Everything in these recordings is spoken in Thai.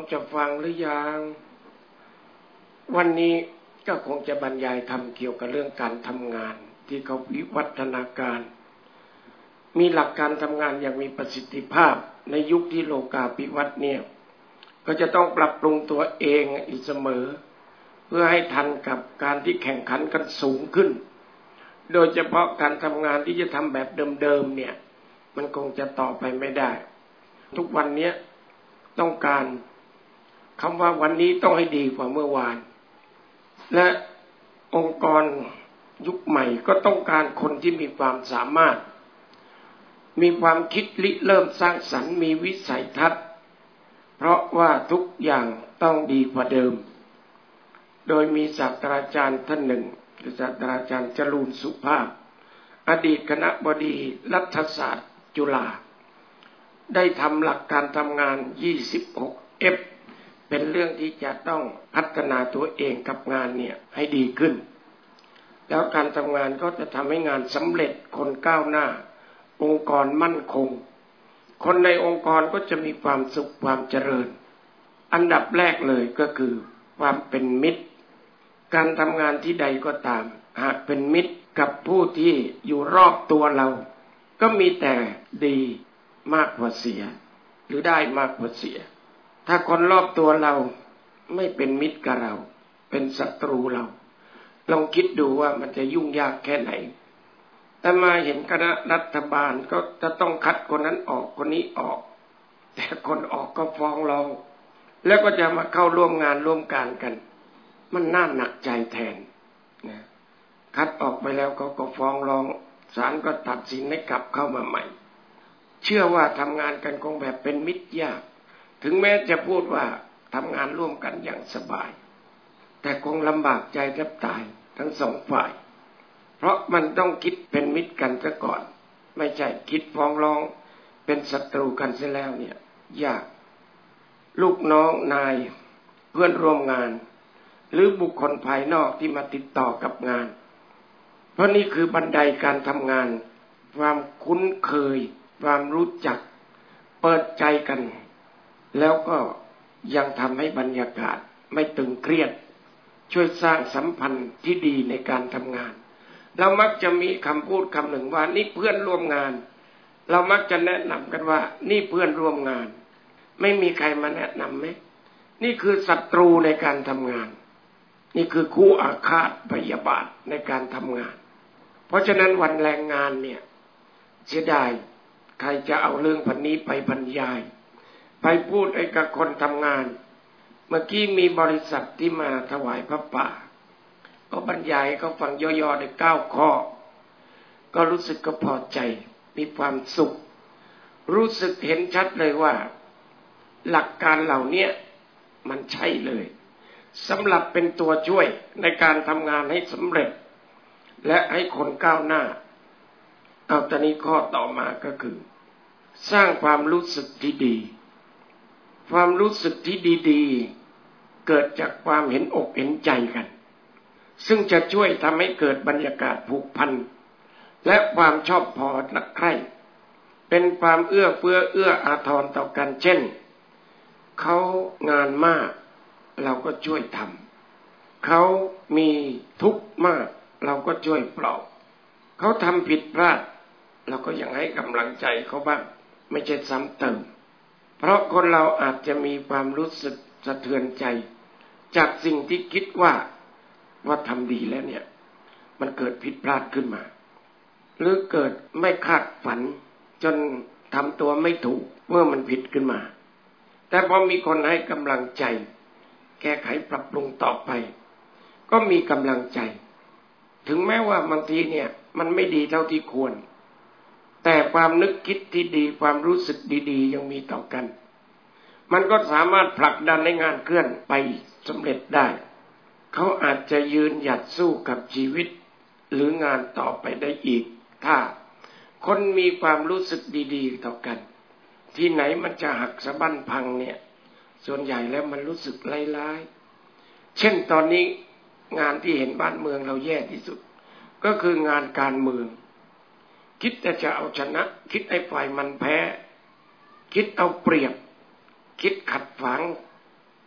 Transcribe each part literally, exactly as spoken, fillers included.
จะฟังหรือยังวันนี้ก็คงจะบรรยายธรรมเกี่ยวกับเรื่องการทำงานที่เขาวิวัฒนาการมีหลักการทำงานอย่างมีประสิทธิภาพในยุคที่โลกาภิวัตน์เนี่ยก็จะต้องปรับปรุงตัวเองอยู่เสมอเพื่อให้ทันกับการที่แข่งขันกันสูงขึ้นโดยเฉพาะการทำงานที่จะทำแบบเดิมๆเนี่ยมันคงจะต่อไปไม่ได้ทุกวันนี้ต้องการคำว่าวันนี้ต้องให้ดีกว่าเมื่อวานและองค์กรยุคใหม่ก็ต้องการคนที่มีความสามารถมีความคิดริเริ่มสร้างสรรค์มีวิสัยทัศน์เพราะว่าทุกอย่างต้องดีกว่าเดิมโดยมีศาสตราจารย์ท่านหนึ่งคือศาสตราจารย์จรูนสุภาพอดีตคณบดีรัฐศาสตร์จุฬาได้ทำหลักการทำงาน ยี่สิบหก เอฟ เป็นเรื่องที่จะต้องพัฒนาตัวเองกับงานเนี่ยให้ดีขึ้นแล้วการทำงานก็จะทำให้งานสำเร็จคนก้าวหน้าองค์กรมั่นคงคนในองค์กรก็จะมีความสุขความเจริญอันดับแรกเลยก็คือความเป็นมิตรการทำงานที่ใดก็ตามหากเป็นมิตรกับผู้ที่อยู่รอบตัวเราก็มีแต่ดีมากกว่าเสียหรือได้มากกว่าเสียถ้าคนรอบตัวเราไม่เป็นมิตรกับเราเป็นศัตรูเราลองคิดดูว่ามันจะยุ่งยากแค่ไหนแต่มาเห็นคณะรัฐบาลก็จะต้องคัดคนนั้นออกคนนี้ออกแต่คนออกก็ฟ้องร้องแล้วก็จะมาเข้าร่วมงานร่วมการกันมันน่าหนักใจแทนนะคัดออกไปแล้วเขาก็ฟ้องร้องศาลก็ตัดสินให้กลับเข้ามาใหม่เชื่อว่าทำงานกันคงแบบเป็นมิตรยากถึงแม้จะพูดว่าทำงานร่วมกันอย่างสบายแต่คงลำบากใจแทบตายทั้งสองฝ่ายเพราะมันต้องคิดเป็นมิตรกันซะก่อนไม่ใช่คิดฟ้องร้องเป็นศัตรูกันเสียแล้วเนี่ยยากลูกน้องนายเพื่อนร่วมงานหรือบุคคลภายนอกที่มาติดต่อกับงานเพราะนี่คือบันไดการทำงานความคุ้นเคยความรู้จักเปิดใจกันแล้วก็ยังทำให้บรรยากาศไม่ตึงเครียดช่วยสร้างสัมพันธ์ที่ดีในการทำงานเรามักจะมีคำพูดคำหนึ่งว่านี่เพื่อนร่วมงานเรามักจะแนะนำกันว่านี่เพื่อนร่วมงานไม่มีใครมาแนะนำไหมนี่คือศัตรูในการทำงานนี่คือคู่อาฆาตพยาบาทในการทำงานเพราะฉะนั้นวันแรงงานเนี่ยเสียดายใครจะเอาเรื่องพันนี้ไปบรรยายไปพูดไอ้กับคนทำงานเมื่อกี้มีบริษัทที่มาถวายพระป่าก็บรรยายเขาฟังย่อๆในเก้าข้อก็รู้สึกก็พอใจมีความสุขรู้สึกเห็นชัดเลยว่าหลักการเหล่านี้มันใช่เลยสำหรับเป็นตัวช่วยในการทำงานให้สำเร็จและให้คนก้าวหน้าเอาตอนนี้ข้อต่อมาก็คือสร้างความรู้สึกที่ดีความรู้สึกที่ดีๆเกิดจากความเห็นอกเห็นใจกันซึ่งจะช่วยทำให้เกิดบรรยากาศผูกพันและความชอบพอรักใคร่เป็นความเอื้อเฟื้อเอื้ออาทรต่อกันเช่นเขางานมากเราก็ช่วยทำเขามีทุกข์มากเราก็ช่วยปลอบเขาทำผิดพลาดเราก็ยังให้กำลังใจเขาบ้างไม่ใช่ซ้ำเติมเพราะคนเราอาจจะมีความรู้สึกสะเทือนใจจากสิ่งที่คิดว่าว่าทำดีแล้วเนี่ยมันเกิดผิดพลาดขึ้นมาหรือเกิดไม่คาดฝันจนทำตัวไม่ถูกเมื่อมันผิดขึ้นมาแต่พอมีคนให้กำลังใจแก้ไขปรับปรุงต่อไปก็มีกำลังใจถึงแม้ว่าบางทีเนี่ยมันไม่ดีเท่าที่ควรแต่ความนึกคิดที่ดีความรู้สึกดีๆยังมีต่อกันมันก็สามารถผลักดันให้งานเคลื่อนไปสำเร็จได้เขาอาจจะยืนหยัดสู้กับชีวิตหรืองานต่อไปได้อีกถ้าคนมีความรู้สึกดีๆต่อกันที่ไหนมันจะหักสะบั้นพังเนี่ยส่วนใหญ่แล้วมันรู้สึกร้ายๆเช่นตอนนี้งานที่เห็นบ้านเมืองเราแย่ที่สุดก็คืองานการเมืองคิดแต่จะเอาชนะคิดให้ฝ่ายมันแพ้คิดเอาเปรียบคิดขัดฝัง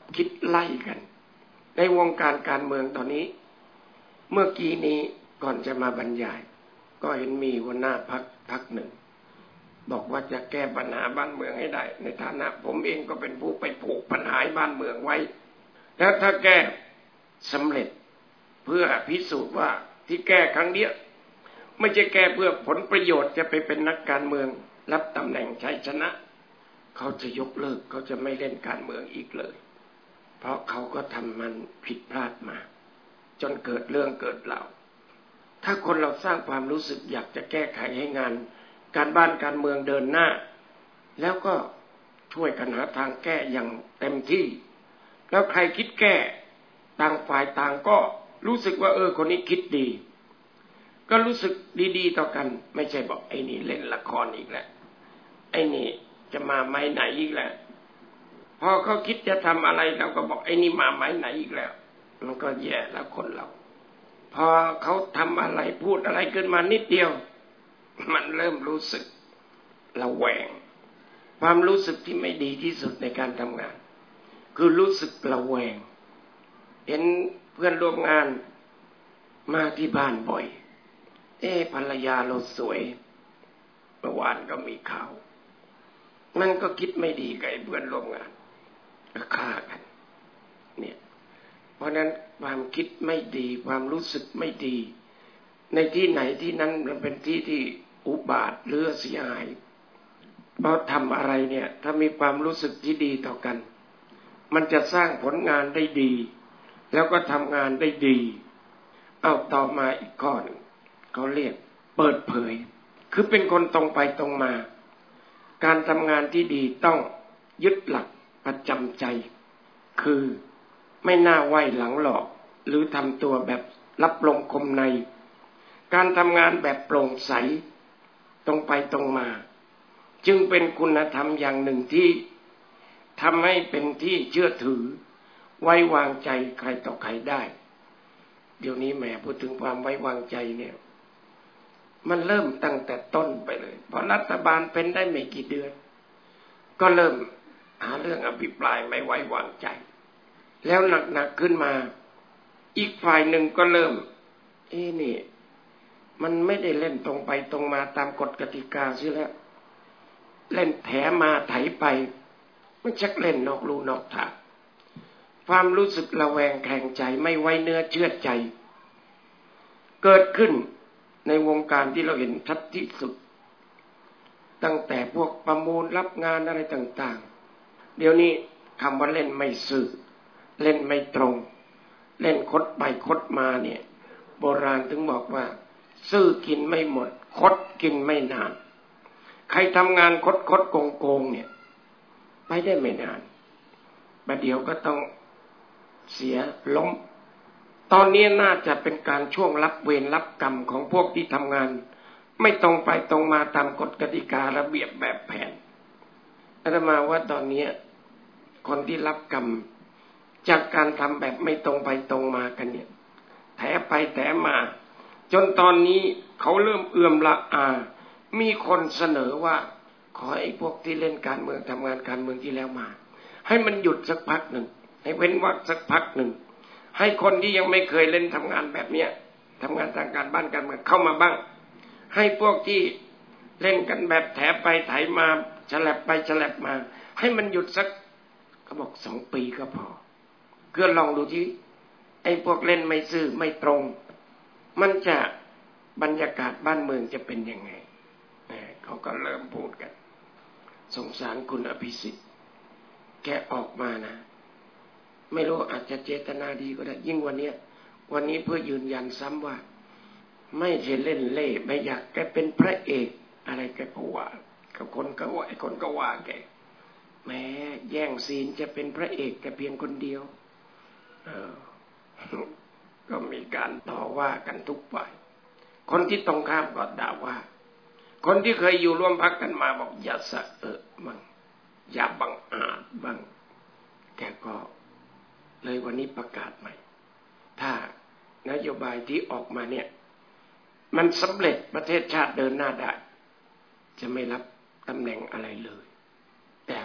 คิดไล่กันในวงการการเมืองตอนนี้เมื่อกี้นี้ก่อนจะมาบรรยายก็เห็นมีหัวหน้าพรรคพรรคหนึ่งบอกว่าจะแก้ปัญหาบ้านเมืองให้ได้ในฐานะผมเองก็เป็นผู้ไปผูกปัญหาบ้านเมืองไว้แล้วถ้าแก้สำเร็จเพื่อพิสูจน์ว่าที่แก้ครั้งนี้ไม่ใช่แก้เพื่อผลประโยชน์จะไปเป็นนักการเมืองรับตำแหน่งชัยชนะเขาจะยกเลิกเขาจะไม่เล่นการเมืองอีกเลยเพราะเขาก็ทำมันผิดพลาดมาจนเกิดเรื่องเกิดราวถ้าคนเราสร้างความรู้สึกอยากจะแก้ไขให้งานการบ้านการเมืองเดินหน้าแล้วก็ช่วยกันหาทางแก้อย่างเต็มที่แล้วใครคิดแก้ต่างฝ่ายต่างก็รู้สึกว่าเออคนนี้คิดดีก็รู้สึกดีๆต่อกันไม่ใช่บอกไอ้นี่เล่นละครอีกแล้วไอ้นี่จะมาไม้ไหนอีกแล้วพอเขาคิดจะทำอะไรเราก็บอกไอ้นี่มาไม้ไหนอีกแล้วมันก็แย่แล้วคนเราพอเขาทำอะไรพูดอะไรขึ้นมานิดเดียวมันเริ่มรู้สึกระแวงความรู้สึกที่ไม่ดีที่สุดในการทำงานคือรู้สึกระแวงเห็นเพื่อนร่วมงานมาที่บ้านบ่อยเอ๊ะภรรยาเราสวยเมื่อวานก็มีข่าวมันก็คิดไม่ดีกับเพื่อนร่วมงานก็ฆ่ากันเนี่ยเพราะนั้นความคิดไม่ดีความรู้สึกไม่ดีในที่ไหนที่นั้นมันเป็นที่ที่อุบาทหรือเสียหายเพราะทำอะไรเนี่ยถ้ามีความรู้สึกที่ดีต่อกันมันจะสร้างผลงานได้ดีแล้วก็ทำงานได้ดีเอาต่อมาอีกข้อหนึ่งเขาเรียกเปิดเผยคือเป็นคนตรงไปตรงมาการทำงานที่ดีต้องยึดหลักประจำใจคือไม่หน้าไหว้หลังหลอกหรือทำตัวแบบรับลมคมในการทำงานแบบโปร่งใสตรงไปตรงมาจึงเป็นคุณธรรมอย่างหนึ่งที่ทำให้เป็นที่เชื่อถือไว้วางใจใครต่อใครได้เดี๋ยวนี้แหมพูดถึงความไว้วางใจเนี่ยมันเริ่มตั้งแต่ต้นไปเลยพอรัฐบาลเป็นได้ไม่กี่เดือนก็เริ่มหาเรื่องอภิปรายไม่ไว้วางใจแล้วหนักๆขึ้นมาอีกฝ่ายหนึ่งก็เริ่มเอ๊ะนี่มันไม่ได้เล่นตรงไปตรงมาตามกฎกติกาซิแล้วเล่นแถมาไถไปมันชักเล่นนอกลู่นอกทางความรู้สึกระแวงแข็งใจไม่ไว้เนื้อเชื่อใจเกิดขึ้นในวงการที่เราเห็นชัดที่สุดตั้งแต่พวกประมูลรับงานอะไรต่างๆเดี๋ยวนี้คำว่าเล่นไม่ซื่อเล่นไม่ตรงเล่นคดไปคดมาเนี่ยโบราณถึงบอกว่าซื่อกินไม่หมดคดกินไม่นานใครทำงานคดคดโกงโกงเนี่ยไปได้ไม่นานประเดี๋ยวก็ต้องเสียล้มตอนนี้น่าจะเป็นการช่วงรับเวรรับกรรมของพวกที่ทำงานไม่ตรงไปตรงมาตามกฎกติการะเบียบแบบแผนอาตมาว่าตอนนี้คนที่รับกรรมจากการทำแบบไม่ตรงไปตรงมากันเนี่ยแถไปแถมาจนตอนนี้เขาเริ่มเอื่อมละอามีคนเสนอว่าขอไอ้พวกที่เล่นการเมืองทำงานการเมืองที่แล้วมาให้มันหยุดสักพักหนึ่งให้เว้นวรรคสักพักหนึ่งให้คนที่ยังไม่เคยเล่นทำงานแบบเนี้ยทำงานทางการบ้านการเมืองเข้ามาบ้างให้พวกที่เล่นกันแบบแถไปไถมาฉลับไปฉลับมาให้มันหยุดสักเขาบอกสองปีก็พอเพื่อลองดูที่ไอ้พวกเล่นไม่ซื่อไม่ตรงมันจะบรรยากาศบ้านเมืองจะเป็นยังไงเขาก็เริ่มพูดกันสงสารคุณอภิสิทธิ์แกออกมานะไม่รู้อาจจะเจตนาดีก็ได้ยิ่งวันนี้วันนี้เพื่อยืนยันซ้ำว่าไม่ใช่เล่นเล่ไม่อยากแกเป็นพระเอกอะไรแกก็ว่ากับคนก็ว่าไอ้คนก็ว่าแกแม้แย่งซีนจะเป็นพระเอกแต่เพียงคนเดียวเออก็มีการต่อว่ากันทุกฝ่ายคนที่ตรงข้ามก็ด่าว่าคนที่เคยอยู่ร่วมพรรคกันมาบอกอย่าสะเอะบ้างอย่าบังอาจบ้างแกก็เลยวันนี้ประกาศใหม่ถ้านโยบายที่ออกมาเนี่ยมันสำเร็จประเทศชาติเดินหน้าได้จะไม่รับตำแหน่งอะไรเลยแต่รับ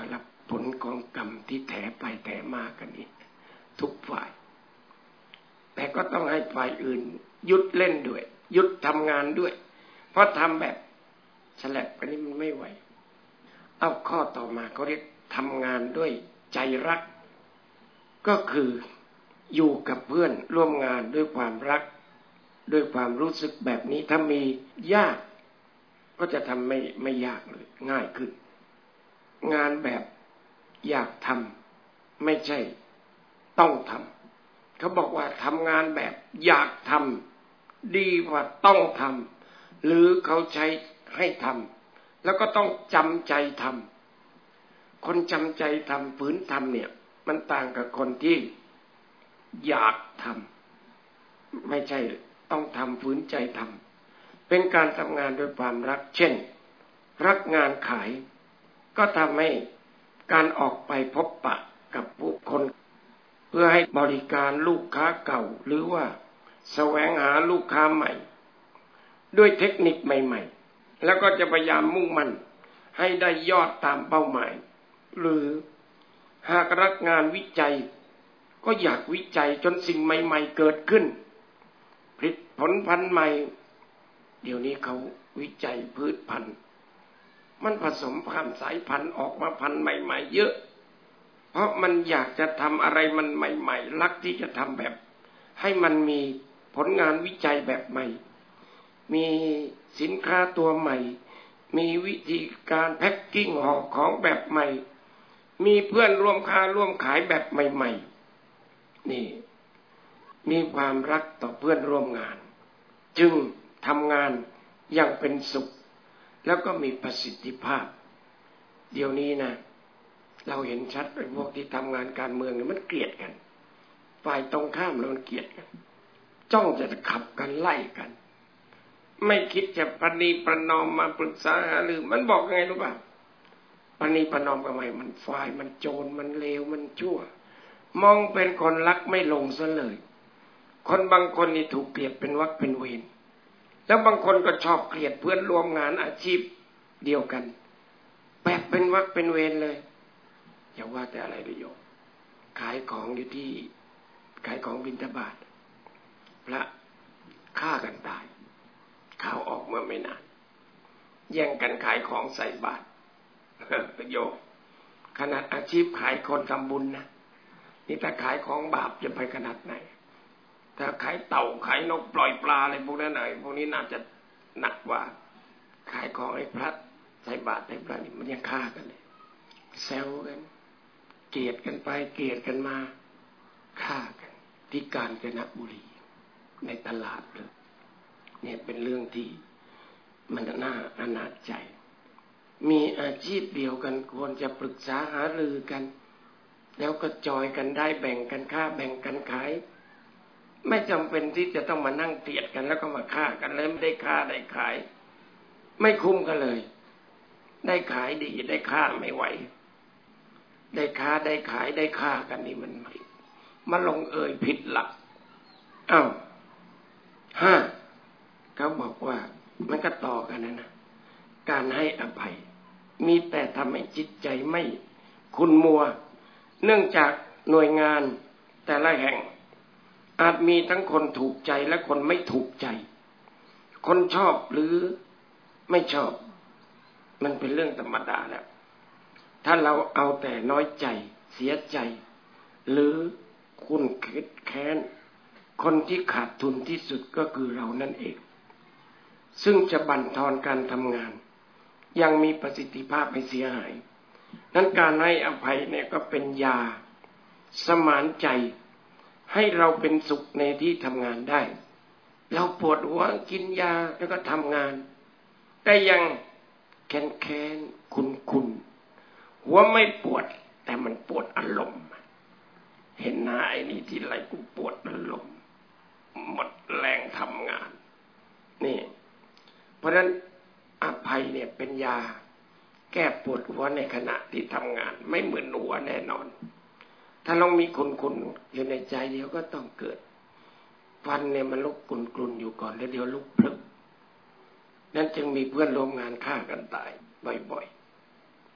ผลของกรรมที่แถไปแถมากันนี่ทุกฝ่ายแต่ก็ต้องให้ฝ่ายอื่นหยุดเล่นด้วยหยุดทำงานด้วยเพราะทำแบบฉลับกันนี่มันไม่ไหวเอาข้อต่อมาเขาเรียกทำงานด้วยใจรักก็คืออยู่กับเพื่อนร่วมงานด้วยความรักด้วยความรู้สึกแบบนี้ถ้ามียากก็จะทำไม่ไม่ยากเลยง่ายขึ้นงานแบบอยากทำไม่ใช่ต้องทำเขาบอกว่าทำงานแบบอยากทำดีกว่าต้องทำหรือเขาใช้ให้ทำแล้วก็ต้องจำใจทำคนจำใจทำฝืนทำเนี่ยมันต่างกับคนที่อยากทำไม่ใช่ต้องทำฝืนใจทำเป็นการทำงานด้วยความรักเช่นรักงานขายก็ทำให้การออกไปพบปะกับผู้คนเพื่อให้บริการลูกค้าเก่าหรือว่าแสวงหาลูกค้าใหม่ด้วยเทคนิคใหม่ๆแล้วก็จะพยายามมุ่งมั่นให้ได้ยอดตามเป้าหมายหรือหากรักงานวิจัยก็อยากวิจัยจนสิ่งใหม่ๆเกิดขึ้นผลิตผลพันธุ์ใหม่เดี๋ยวนี้เขาวิจัยพืชพันธุ์มันผสมพันธุ์สายพันธุ์ออกมาพันธุ์ใหม่ๆเยอะเพราะมันอยากจะทำอะไรมันใหม่ๆรักที่จะทำแบบให้มันมีผลงานวิจัยแบบใหม่มีสินค้าตัวใหม่มีวิธีการแพ็คกิ้งห่อของแบบใหม่มีเพื่อนร่วมค้าร่วมขายแบบใหม่ๆนี่มีความรักต่อเพื่อนร่วมงานจึงทำงานอย่างเป็นสุขแล้วก็มีประสิทธิภาพเดี๋ยวนี้นะเราเห็นชัดเลยพวกที่ทำงานการเมืองเนี่ยมันเกลียดกันฝ่ายตรงข้ามแล้วมันเกลียดกันจ้องจะขับกันไล่กันไม่คิดจะประนีประนอมมาปรึกษาหารือมันบอกไงรู้ป่ะประนีประนอมกันใหม่มันฝ่ายมันโจรมันเลวมันชั่วมองเป็นคนรักไม่ลงซะเลยคนบางคนนี่ถูกเกลียดเป็นวรรคเป็นเวรแล้วบางคนก็ชอบเกลียดเพื่อนร่วมงานอาชีพเดียวกันแบบเป็นวรรคเป็นเวรเลยอย่าว่าแต่อะไรเลยโยมขายของอยู่ที่ขายของบิณฑบาตพระฆ่ากันตายข่าวออกเมื่อไม่นานแย่งกันขายของใส่บาตรโยมขนาดอาชีพขายคนทำบุญนะนี่ถ้าขายของบาปจะไปขนาดไหนถ้าขายเต่าขายนกปล่อยปลาอะไรพวกนั้นไหนพวกนี้น่าจะหนักกว่าขายของให้พระใส่บาตรให้พระนี่มันยังฆ่ากันเลยแซวกันเกลียดกันไปเกลียดกันมาฆ่ากันที่กาญจนบุรีในตลาดเลยเนี่ยเป็นเรื่องที่มันน่าอนาจใจมีอาชีพเดียวกันควรจะปรึกษาหารือกันแล้วก็จอยกันได้แบ่งกันค้าแบ่งกันขายไม่จำเป็นที่จะต้องมานั่งเกลียดกันแล้วก็มาฆ่ากันแล้วไม่ได้ค้าได้ขายไม่คุ้มกันเลยได้ขายดีได้ค้าไม่ไหวได้ค้าได้ขายได้ฆ่ากันนี่มันมาลงเอยผิดหลักอ้าวห้าเขาบอกว่ามันก็ต่อกันนะนะการให้อภัยมีแต่ทำให้จิตใจไม่ขุ่นมัวเนื่องจากหน่วยงานแต่ละแห่งอาจมีทั้งคนถูกใจและคนไม่ถูกใจคนชอบหรือไม่ชอบมันเป็นเรื่องธรรมดาแล้วถ้าเราเอาแต่น้อยใจเสียใจหรือคุณคิดแค้นคนที่ขาดทุนที่สุดก็คือเรานั่นเองซึ่งจะบั่นทอนการทำงานยังมีประสิทธิภาพให้เสียหายนั้นการให้อภัยเนี่ยก็เป็นยาสมานใจให้เราเป็นสุขในที่ทำงานได้เราปวดหัวกินยาแล้วก็ทำงานแต่ยังแค้นแค้นคุนคุนหัวไม่ปวดแต่มันปวดอารมณ์เห็นหน้าไอ้นี่ทีไรกูปวดอารมณ์หมดแรงทำงานนี่เพราะฉะนั้นอภัยเนี่ยเป็นยาแก้ปวดหัวในขณะที่ทำงานไม่เหมือนหัวแน่นอนถ้าลองมีคุนคุนอยู่ในใจเดี๋ยวก็ต้องเกิดฟันเนี่ยมันลุกกลุนๆอยู่ก่อนแล้วเดี๋ยวลุกพลึบนั่นจึงมีเพื่อนร่วมงานฆ่ากันตายบ่อยๆ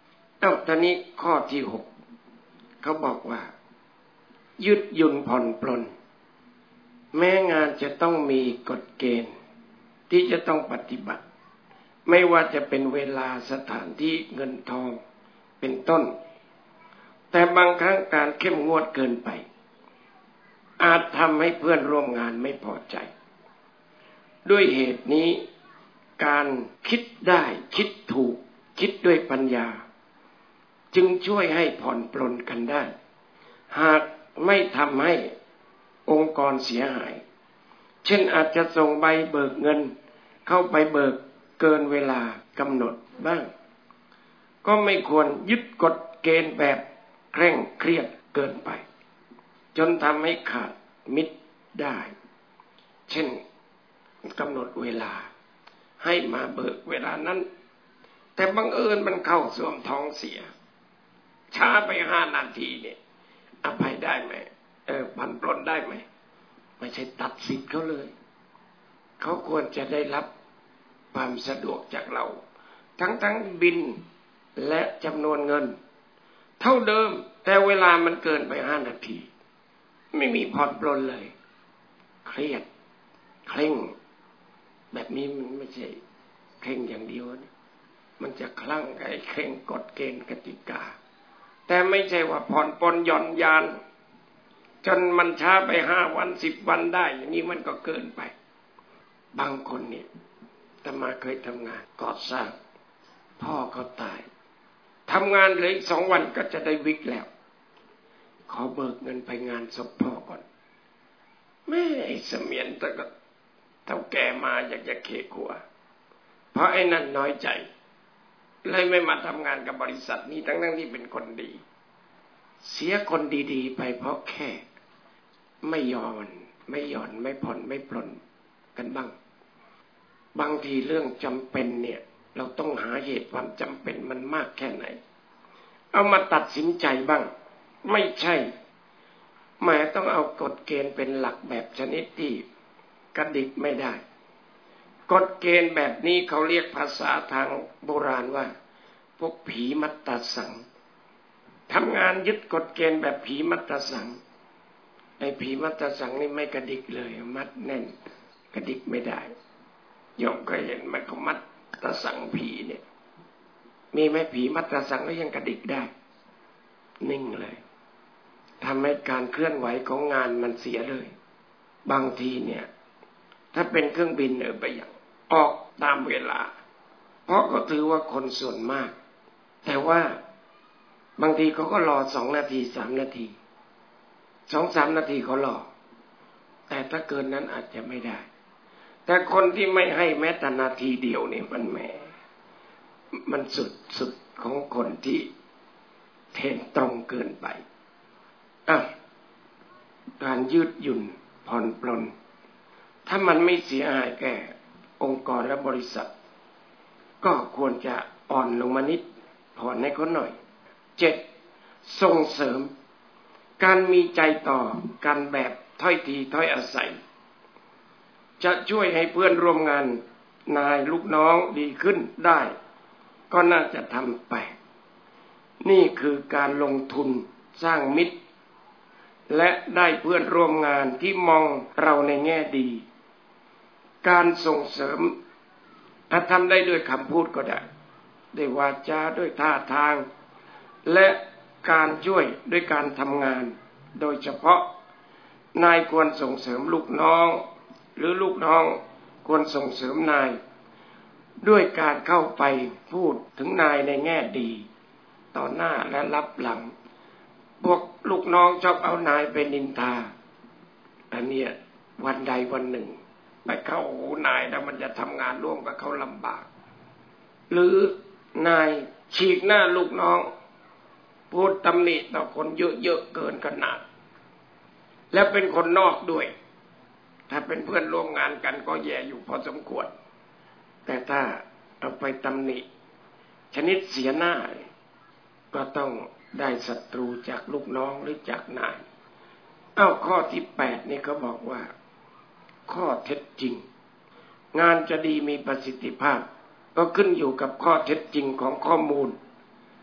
เอ้าตอนนี้ข้อที่หกเขาบอกว่ายืดหยุ่นผ่อนปลนแม้งานจะต้องมีกฎเกณฑ์ที่จะต้องปฏิบัติไม่ว่าจะเป็นเวลาสถานที่เงินทองเป็นต้นแต่บางครั้งการเข้มงวดเกินไปอาจทำให้เพื่อนร่วมงานไม่พอใจด้วยเหตุนี้การคิดได้คิดถูกคิดด้วยปัญญาจึงช่วยให้ผ่อนปลนกันได้หากไม่ทำให้องค์กรเสียหายเช่นอาจจะส่งใบเบิกเงินเข้าไปเบิกเกินเวลากำหนดบ้างก็ไม่ควรยึดกฎเกณฑ์แบบเคร่งเครียดเกินไปจนทำให้ขาดมิตรได้เช่นกำหนดเวลาให้มาเบิกเวลานั้นแต่บังเอิญมันเข้าสวมท้องเสียช้าไปห้านาทีเนี่ยอภัยได้ไหมเออผ่อนปลนได้ไหมไม่ใช่ตัดสิทธิ์เขาเลยเขาควรจะได้รับความสะดวกจากเราทั้งๆบินและจำนวนเงินเท่าเดิมแต่เวลามันเกินไปห้านาทีไม่มีผ่อนปลนเลยเครียดเคร่งแบบนี้มันไม่ใช่เคร่งอย่างเดียวนะมันจะคลั่งไอ้เคร่งกฎเกณฑ์กติกาแต่ไม่ใช่ว่าผ่อนปลนหย่อนยานจนมันช้าไปห้าวันสิบวันได้อย่างนี้มันก็เกินไปบางคนเนี่ยอาตมาเคยทำงานก่อสร้างพ่อเขาตายทำงานเหลืออีกสองวันก็จะได้วิกแล้วขอเบิกเงินไปงานศพพ่อก่อนแม่ไอ้เสมียนแต่ก็เท่าแก่มาอยากจะเคขัวเพราะไอ้นั่นน้อยใจเลยไม่มาทำงานกับบริษัทนี้ทั้งๆที่เป็นคนดีเสียคนดีๆไปเพราะแค่ไม่ยอมไม่หย่อนไม่ผ่อนไม่ปลนกันบ้างบางทีเรื่องจำเป็นเนี่ยเราต้องหาเหตุความจำเป็นมันมากแค่ไหนเอามาตัดสินใจบ้างไม่ใช่แม้ต้องเอากฎเกณฑ์เป็นหลักแบบชนิดที่กระดิกไม่ได้กฎเกณฑ์แบบนี้เขาเรียกภาษาทางโบราณว่าพวกผีมัตตสังทำงานยึดกฎเกณฑ์แบบผีมัตตสังไอ้ผีมัตตสังนี่ไม่กระดิกเลยมัดแน่นกระดิกไม่ได้โยมก็เห็นไหมเขามัตตสังผีเนี่ยมีไหมผีมัตตสังก็ยังกระดิกได้นิ่งเลยทำให้การเคลื่อนไหวของงานมันเสียเลยบางทีเนี่ยถ้าเป็นเครื่องบินเออไปอย่างออกตามเวลาเพราะก็ถือว่าคนส่วนมากแต่ว่าบางทีเขาก็รอสองนาทีสามนาทีสองสามนาทีเขารอแต่ถ้าเกินนั้นอาจจะไม่ได้แต่คนที่ไม่ให้แม้แต่นาทีเดียวนี่มันแหมมันสุดสุดของคนที่เทนตรงเกินไปอ่ะการยืดหยุ่นผ่อนปลนถ้ามันไม่เสียหายแก่องค์กรและบริษัทก็ควรจะอ่อนลงมานิดผ่อนให้เขาหน่อยเจ็ดส่งเสริมการมีใจต่อกันแบบถ้อยทีถ้อยอาศัยจะช่วยให้เพื่อนร่วมงานนายลูกน้องดีขึ้นได้ก็น่าจะทำไปนี่คือการลงทุนสร้างมิตรและได้เพื่อนร่วมงานที่มองเราในแง่ดีการส่งเสริมถ้าทำได้ด้วยคำพูดก็ได้ด้วยวาจาด้วยท่าทางและการช่วยด้วยการทำงานโดยเฉพาะนายควรส่งเสริมลูกน้องหรือลูกน้องควรส่งเสริมนายด้วยการเข้าไปพูดถึงนายในแง่ดีต่อหน้าและรับหลังพวกลูกน้องชอบเอานายไปนินทาอันเนี้ยวันใดวันหนึ่งไปเข้าหูนายแล้วมันจะทำงานร่วมกับเขาลำบากหรือนายฉีกหน้าลูกน้องพูดตำหนิต่อคนเยอะๆเกินขนาดและเป็นคนนอกด้วยถ้าเป็นเพื่อนร่วมงานกันก็แย่อยู่พอสมควรแต่ถ้าเอาไปตำหนิชนิดเสียหน้าก็ต้องได้ศัตรูจากลูกน้องหรือจากนายเอ้าข้อที่แปดนี่เขาบอกว่าข้อเท็จจริงงานจะดีมีประสิทธิภาพก็ขึ้นอยู่กับข้อเท็จจริงของข้อมูล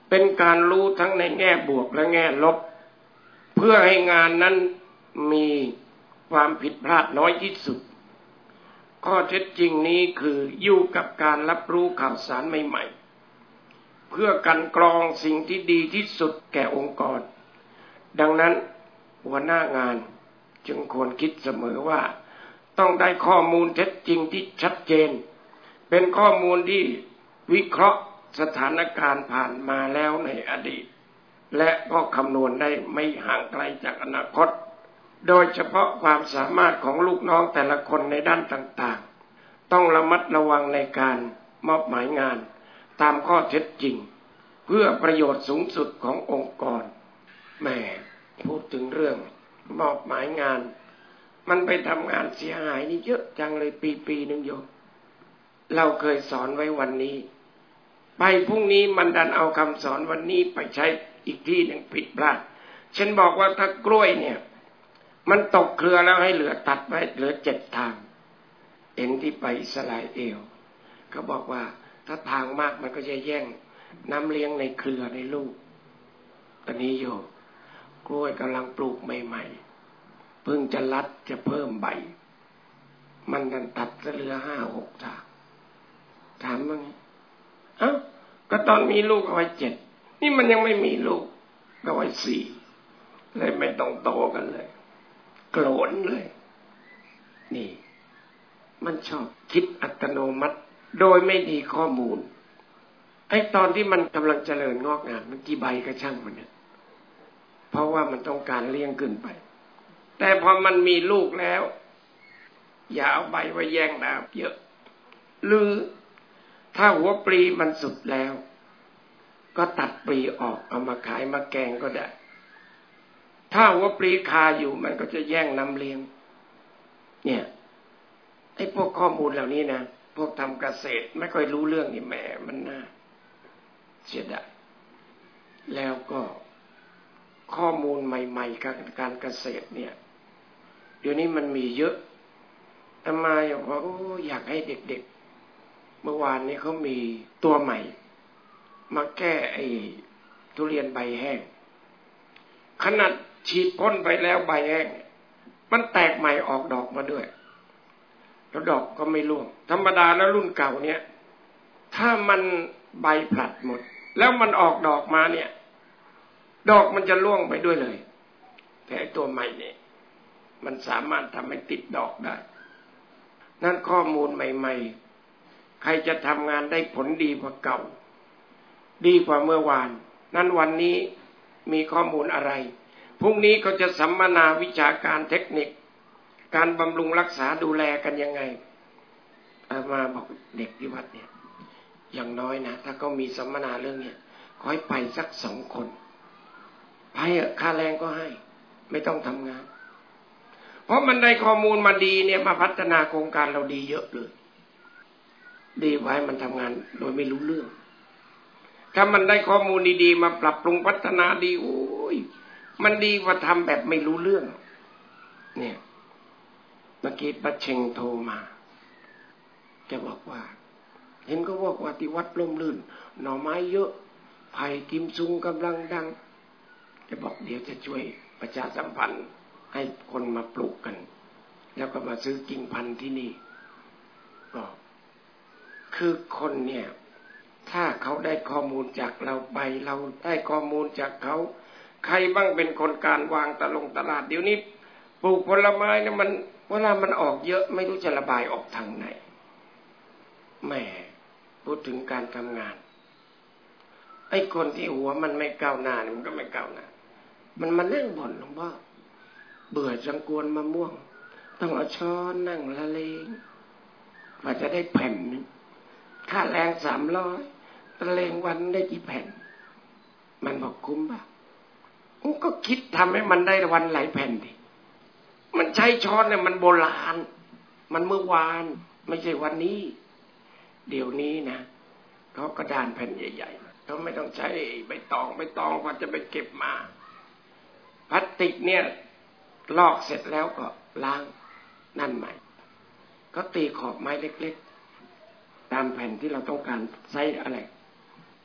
เป็นการรู้ทั้งในแง่บวกและแง่ลบเพื่อให้งานนั้นมีความผิดพลาดน้อยที่สุดข้อเท็จจริงนี้คืออยู่กับการรับรู้ข่าวสารใหม่ๆเพื่อกันกรองสิ่งที่ดีที่สุดแก่องค์กรดังนั้นหัวหน้างานจึงควรคิดเสมอว่าต้องได้ข้อมูลเท็จจริงที่ชัดเจนเป็นข้อมูลที่วิเคราะห์สถานการณ์ผ่านมาแล้วในอดีตและก็คำนวณได้ไม่ห่างไกลจากอนาคตโดยเฉพาะความสามารถของลูกน้องแต่ละคนในด้านต่างๆต้องระมัดระวังในการมอบหมายงานตามข้อเท็จจริงเพื่อประโยชน์สูงสุดขององค์กรแม่พูดถึงเรื่องมอบหมายงานมันไปทำงานเสียหายนี่เยอะจังเลยปีปีหนึ่งโยมเราเคยสอนไว้วันนี้ไปพรุ่งนี้มันดันเอาคำสอนวันนี้ไปใช้อีกที่หนึ่งผิดพลาดฉันบอกว่าถ้ากล้วยเนี่ยมันตกเครือแล้วให้เหลือตัดไว้เหลือเจ็ดทางเอ็นที่ไปอิสราเอลเขาบอกว่าถ้าทางมากมันก็จะแย่งน้ำเลี้ยงในเครือในลูกตอนนี้โยมกล้วยกำลังปลูกใหม่ๆเพิ่งจะรัดจะเพิ่มใบมันดันตัดเหลือห้าหกทางถามว่าไงเอ้าก็ตอนมีลูกเอาไว้เจ็ดนี่มันยังไม่มีลูกเอาไว้สี่เลยไม่ต้องโตกันเลยโกรธเลยนี่มันชอบคิดอัตโนมัติโดยไม่มีข้อมูลไอ้ตอนที่มันกำลังเจริญงอกงามมันกี่ใบก็ช่างมันเนี่ยเพราะว่ามันต้องการเลี้ยงขึ้นไปแต่พอมันมีลูกแล้วอย่าเอาใบไว้แย่งดาวเยอะหรือถ้าหัวปลีมันสุดแล้วก็ตัดปลีออกเอามาขายมาแกงก็ได้ถ้าหัวปลีคาอยู่มันก็จะแย่งน้ำเลี้ยงเนี่ยไอ้พวกข้อมูลเหล่านี้นะพวกทำเกษตรไม่ค่อยรู้เรื่องนี่แหมมันน่าเสียดายแล้วก็ข้อมูลใหม่ๆการการเกษตรเนี่ยเดี๋ยวนี้มันมีเยอะอามาอย่างว่าโอ้อยากให้เด็กๆเมื่อวานนี้เขามีตัวใหม่มาแก้ไอ้ทุเรียนใบแห้งขนาดฉีดพ่นไปแล้วใบแห้งมันแตกใหม่ออกดอกมาด้วยแล้วดอกก็ไม่ร่วงธรรมดาแล้วรุ่นเก่าเนี่ยถ้ามันใบผลัดหมดแล้วมันออกดอกมาเนี่ยดอกมันจะร่วงไปด้วยเลยแต่ไอ้ตัวใหม่เนี่ยมันสามารถทำให้ติดดอกได้นั่นข้อมูลใหม่ๆใครจะทำงานได้ผลดีกว่าเก่าดีกว่าเมื่อวานนั้นวันนี้มีข้อมูลอะไรพรุ่งนี้ก็จะสัมมนาวิชาการเทคนิคการบำรุงรักษาดูแลกันยังไงอามาบอกเด็กที่วัดเนี่ยอย่างน้อยนะถ้าเขามีสัมมนาเรื่องเนี้ยขอให้ไปสักสองคนไปเถอะค่าแรงก็ให้ไม่ต้องทำงานเพราะมันได้ข้อมูลมาดีเนี่ยมาพัฒนาโครงการเราดีเยอะเลยดีไว้มันทำงานโดยไม่รู้เรื่องถ้ามันได้ข้อมูลดีๆมาปรับปรุงพัฒนาดีโอ้ยมันดีกว่าทำแบบไม่รู้เรื่องเนี่ยเมื่อกี้ป้าเชงโทรมาแกบอกว่าเห็นก็บอกว่าที่วัดร่มรื่นหน่อไม้เยอะไผ่กิมซุงกำลังดังแกบอกเดี๋ยวจะช่วยประชาสัมพันธ์ให้คนมาปลูกกันแล้วก็มาซื้อกิ่งพันธุ์ที่นี่ก็คือคนเนี่ยถ้าเขาได้ข้อมูลจากเราไปเราได้ข้อมูลจากเขาใครบ้างเป็นคนการวางตลงตลาดเดี๋ยวนี้ปลูกผลไม้เนี่ยมันเวลามันออกเยอะไม่รู้จะระบายออกทางไหนแหมพูดถึงการทำงานไอ้คนที่หัวมันไม่ก้าวหน้าเนี่ยมันก็ไม่ก้าวหน้ามันมานั่งบ่นหลวงพ่อเบื่อจังกวนมะม่วงต้องเอาช้อนนั่งละเลงกว่าจะได้แผ่นนึงค่าแรงสามร้อยละเลงวันได้กี่แผ่นมันบอกคุ้มป่ะก็คิดทำให้มันได้วันหลายแผ่นดิมันใช้ช้อนเนี่ยมันโบราณมันเมื่อวานไม่ใช่วันนี้เดี๋ยวนี้นะเขากระดานแผ่นใหญ่ๆเขาไม่ต้องใช้ใบตองใบตองกว่าจะไปเก็บมาพลาสติกเนี่ยลอกเสร็จแล้วก็ล้างนั่นใหม่ก็ตีขอบไม้เล็กๆตามแผ่นที่เราต้องการไซส์อะไร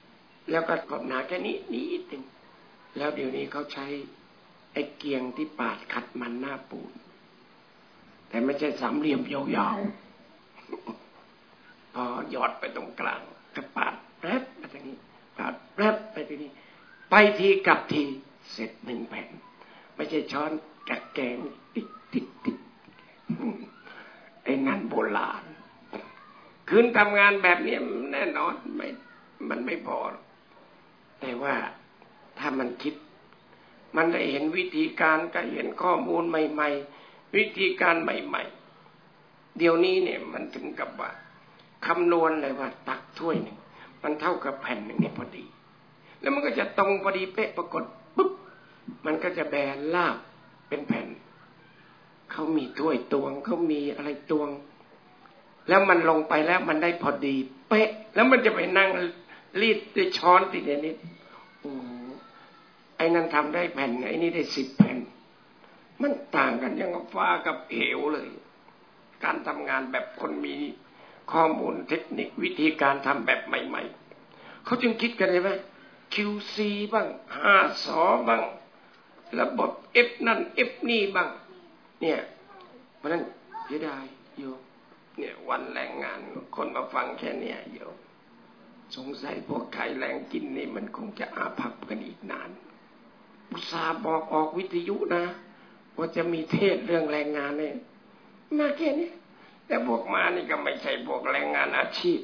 แล้วก็ขอบหนาแค่นี้นิดนึงแล้วเดี๋ยวนี้เขาใช้ไอ้เกียงที่ปาดขัดมันหน้าปูนแต่ไม่ใช่สามเหลี่ยมยาวๆพอหยอดไปตรงกลางก็ปาดแป๊บไปทางนี้ปาดแป๊บไปทางนี้ไปทีกลับทีเสร็จหนึ่งแผ่นไม่ใช่ช้อนกัดแกงติ๊กติ๊กติ๊กไอ้นั่นโบราณคืนทำงานแบบนี้แน่นอนไม่มันไม่พอแต่ว่าถ้ามันคิดมันได้เห็นวิธีการก็เห็นข้อมูลใหม่ๆวิธีการใหม่ๆเดี๋ยวนี้เนี่ยมันถึงกับว่าคำนวณเลยว่าตักถ้วยหนึ่งมันเท่ากับแผ่นหนึ่งนี่พอดีแล้วมันก็จะตรงพอดีเป๊ะปรากฏปุ๊บมันก็จะแบนลาบเป็นแผ่นเขามีถ้วยตวงเขามีอะไรตวงแล้วมันลงไปแล้วมันได้พอดีเป๊ะแล้วมันจะไปนั่งรีดด้วยช้อนติดอย่างนี้โอ้ไอ้นั่นทำได้แผ่นไอ้นี่ได้สิบแผ่นมันต่างกันยังกับฟ้ากับเหวเลยการทำงานแบบคนมีข้อมูลเทคนิควิธีการทำแบบใหม่ๆเขาจึงคิดกันเลยว่า คิว ซี บ้าง ห้า สอ บ้างระบบ F นั่น F นี่บ้างเนี่ยเพราะนั้นเสียดายโยมเนี่ยวันแรงงานคนมาฟังแค่เนี้ยโยมสงสัยพวกขายแรงกินนี่มันคงจะอาภัพกันอีกนานอุตส่าห์บอกออกวิทยุนะว่าจะมีเทศเรื่องแรงงานเนี่ยมาแค่นี้แต่พวกมานี่ก็ไม่ใช่พวกแรงงานอาชีพ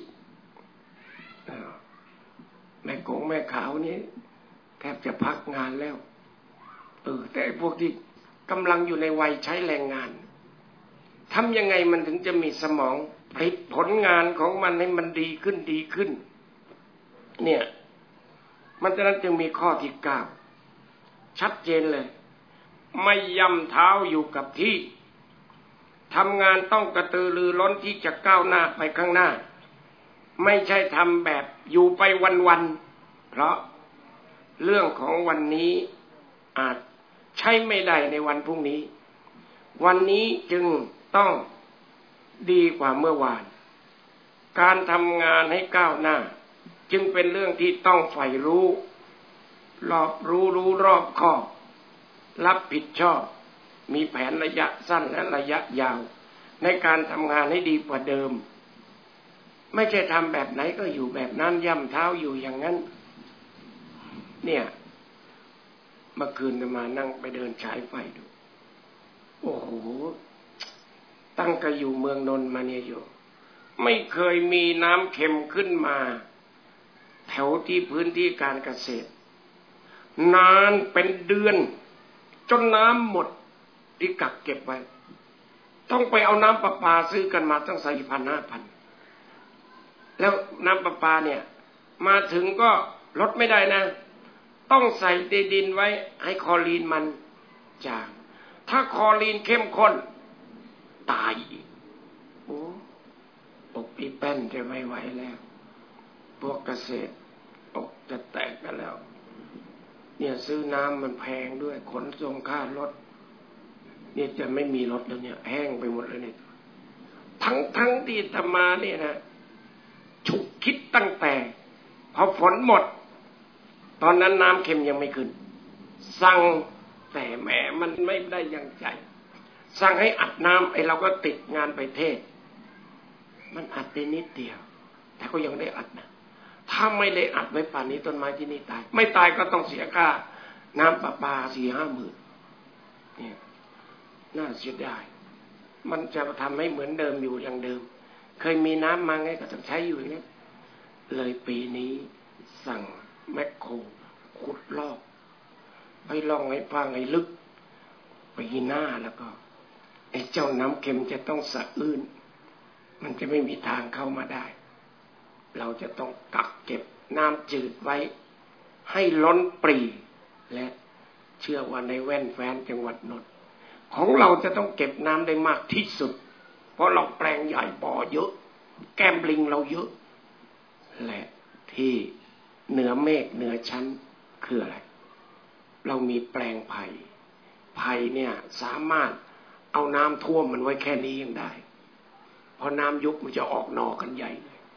แม่กงแม่ขาวนี่แทบจะพักงานแล้วเออแต่พวกที่กำลังอยู่ในวัยใช้แรงงานทำยังไงมันถึงจะมีสมองผลิตผลงานของมันให้มันดีขึ้นดีขึ้นเนี่ยมันฉะนั้นจึงมีข้อที่เก้าชัดเจนเลยไม่ย่ำเท้าอยู่กับที่ทำงานต้องกระตือรือร้นที่จะก้าวหน้าไปข้างหน้าไม่ใช่ทำแบบอยู่ไปวันๆเพราะเรื่องของวันนี้อาจใช้ไม่ได้ในวันพรุ่งนี้วันนี้จึงต้องดีกว่าเมื่อวานการทำงานให้ก้าวหน้าจึงเป็นเรื่องที่ต้องใฝ่รู้รอบรู้รู้รอบคอบรับผิดชอบมีแผนระยะสั้นและระยะยาวในการทำงานให้ดีกว่าเดิมไม่ใช่ทำแบบไหนก็อยู่แบบนั้นย่ำเท้าอยู่อย่างนั้นเนี่ยเมื่อคืนมานั่งไปเดินฉายไฟดูโอ้โหตั้งแต่อยู่เมืองนนท์มาเนี่ยอยู่ไม่เคยมีน้ำเค็มขึ้นมาแถวที่พื้นที่การเกษตรนานเป็นเดือนจนน้ำหมดที่กักเก็บไว้ต้องไปเอาน้ำประปาซื้อกันมาตั้งสี่พันห้าพันแล้วน้ำประปาเนี่ยมาถึงก็ลดไม่ได้นะต้องใส่ดินไว้ให้คลอรีนมันจางถ้าคลอรีนเข้มข้นตายอีกโอ้อกปีแป้นจะไม่ไหวแล้วพวกเกษตรอกจะแตกกันแล้วเนี่ยซื้อน้ำมันแพงด้วยขนส่งค่ารถเนี่ยจะไม่มีรถแล้วเนี่ยแห้งไปหมดเลยเนี่ยทั้งทั้งที่ธรรมาเนี่ยนะฉุกคิดตั้งแต่พอฝนหมดตอนนั้นน้ำเค็มยังไม่ขึ้นสั่งแต่แหมมันไม่ได้ยังใจสั่งให้อัดน้ำไอ้เราก็ติดงานไปเทศมันอัดได้นิดเดียวแต่ก็ยังได้อัดนะถ้าไม่ได้อัดไว้ป่านนี้ต้นไม้ที่นี่ตายไม่ตายก็ต้องเสียค่าน้ำประปาสี่ห้าหมื่นเนี่ยน่าเสียดายมันจะทำให้เหมือนเดิมอยู่อย่างเดิมเคยมีน้ำมาไงก็ต้องใช้อยู่อย่างนี้เลยปีนี้สั่งแมคโครขุดลอกให้ล่องให้ฟังให้ลึกปีหน้าแล้วก็ไอ้เจ้าน้ำเค็มจะต้องสะอื้นมันจะไม่มีทางเข้ามาได้เราจะต้องกักเก็บน้ำจืดไว้ให้ล้นปรีและเชื่อว่าในแว่นแฟนจังหวัดนนท์ของเราจะต้องเก็บน้ำได้มากที่สุดเพราะเราแปลงใหญ่บ่อเยอะแก้มลิงเราเยอะและที่เหนือเมฆเหนือชั้นคืออะไรเรามีแปลงไผ่ไผ่เนี่ยสามารถเอาน้ำท่วมมันไว้แค่นี้ยังได้พอน้ำยุบมันจะออกหน่อกันใหญ่